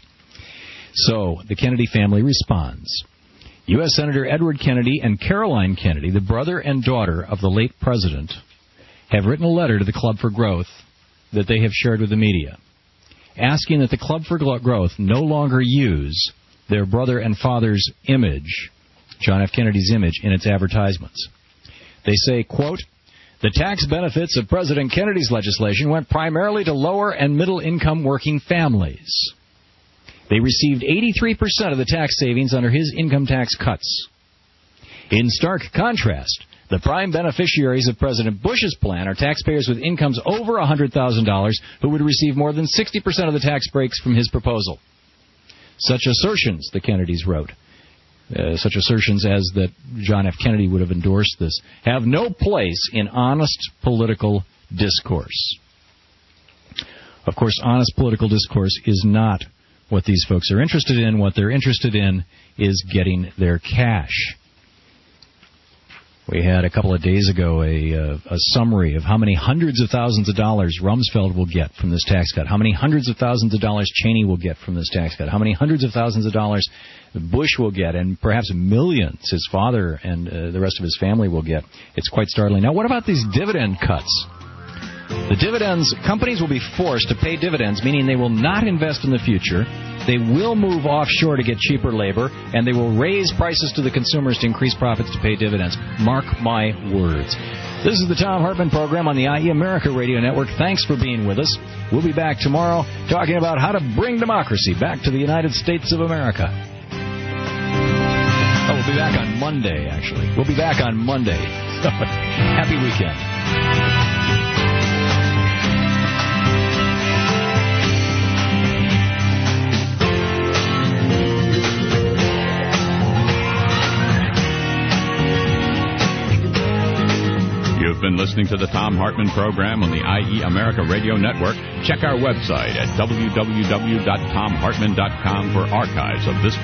So the Kennedy family responds. U S. Senator Edward Kennedy and Caroline Kennedy, the brother and daughter of the late president, have written a letter to the Club for Growth that they have shared with the media, asking that the Club for Growth no longer use their brother and father's image, John F. Kennedy's image, in its advertisements. They say, quote, "The tax benefits of President Kennedy's legislation went primarily to lower and middle-income working families. They received eighty-three percent of the tax savings under his income tax cuts. In stark contrast, the prime beneficiaries of President Bush's plan are taxpayers with incomes over one hundred thousand dollars who would receive more than sixty percent of the tax breaks from his proposal. Such assertions," the Kennedys wrote, uh, such assertions as that John F. Kennedy would have endorsed this, "have no place in honest political discourse." Of course, honest political discourse is not what these folks are interested in. What they're interested in is getting their cash. We had a couple of days ago a, uh, a summary of how many hundreds of thousands of dollars Rumsfeld will get from this tax cut, how many hundreds of thousands of dollars Cheney will get from this tax cut, how many hundreds of thousands of dollars Bush will get, and perhaps millions his father and uh, the rest of his family will get. It's quite startling. Now, what about these dividend cuts? The dividends, companies will be forced to pay dividends, meaning they will not invest in the future. They will move offshore to get cheaper labor, and they will raise prices to the consumers to increase profits to pay dividends. Mark my words. This is the Thom Hartmann Program on the I E America Radio Network. Thanks for being with us. We'll be back tomorrow talking about how to bring democracy back to the United States of America. Oh, we'll be back on Monday, actually. We'll be back on Monday. Happy weekend. You've been listening to the Thom Hartmann program on the I E America Radio Network. Check our website at w w w dot tom hartmann dot com for archives of this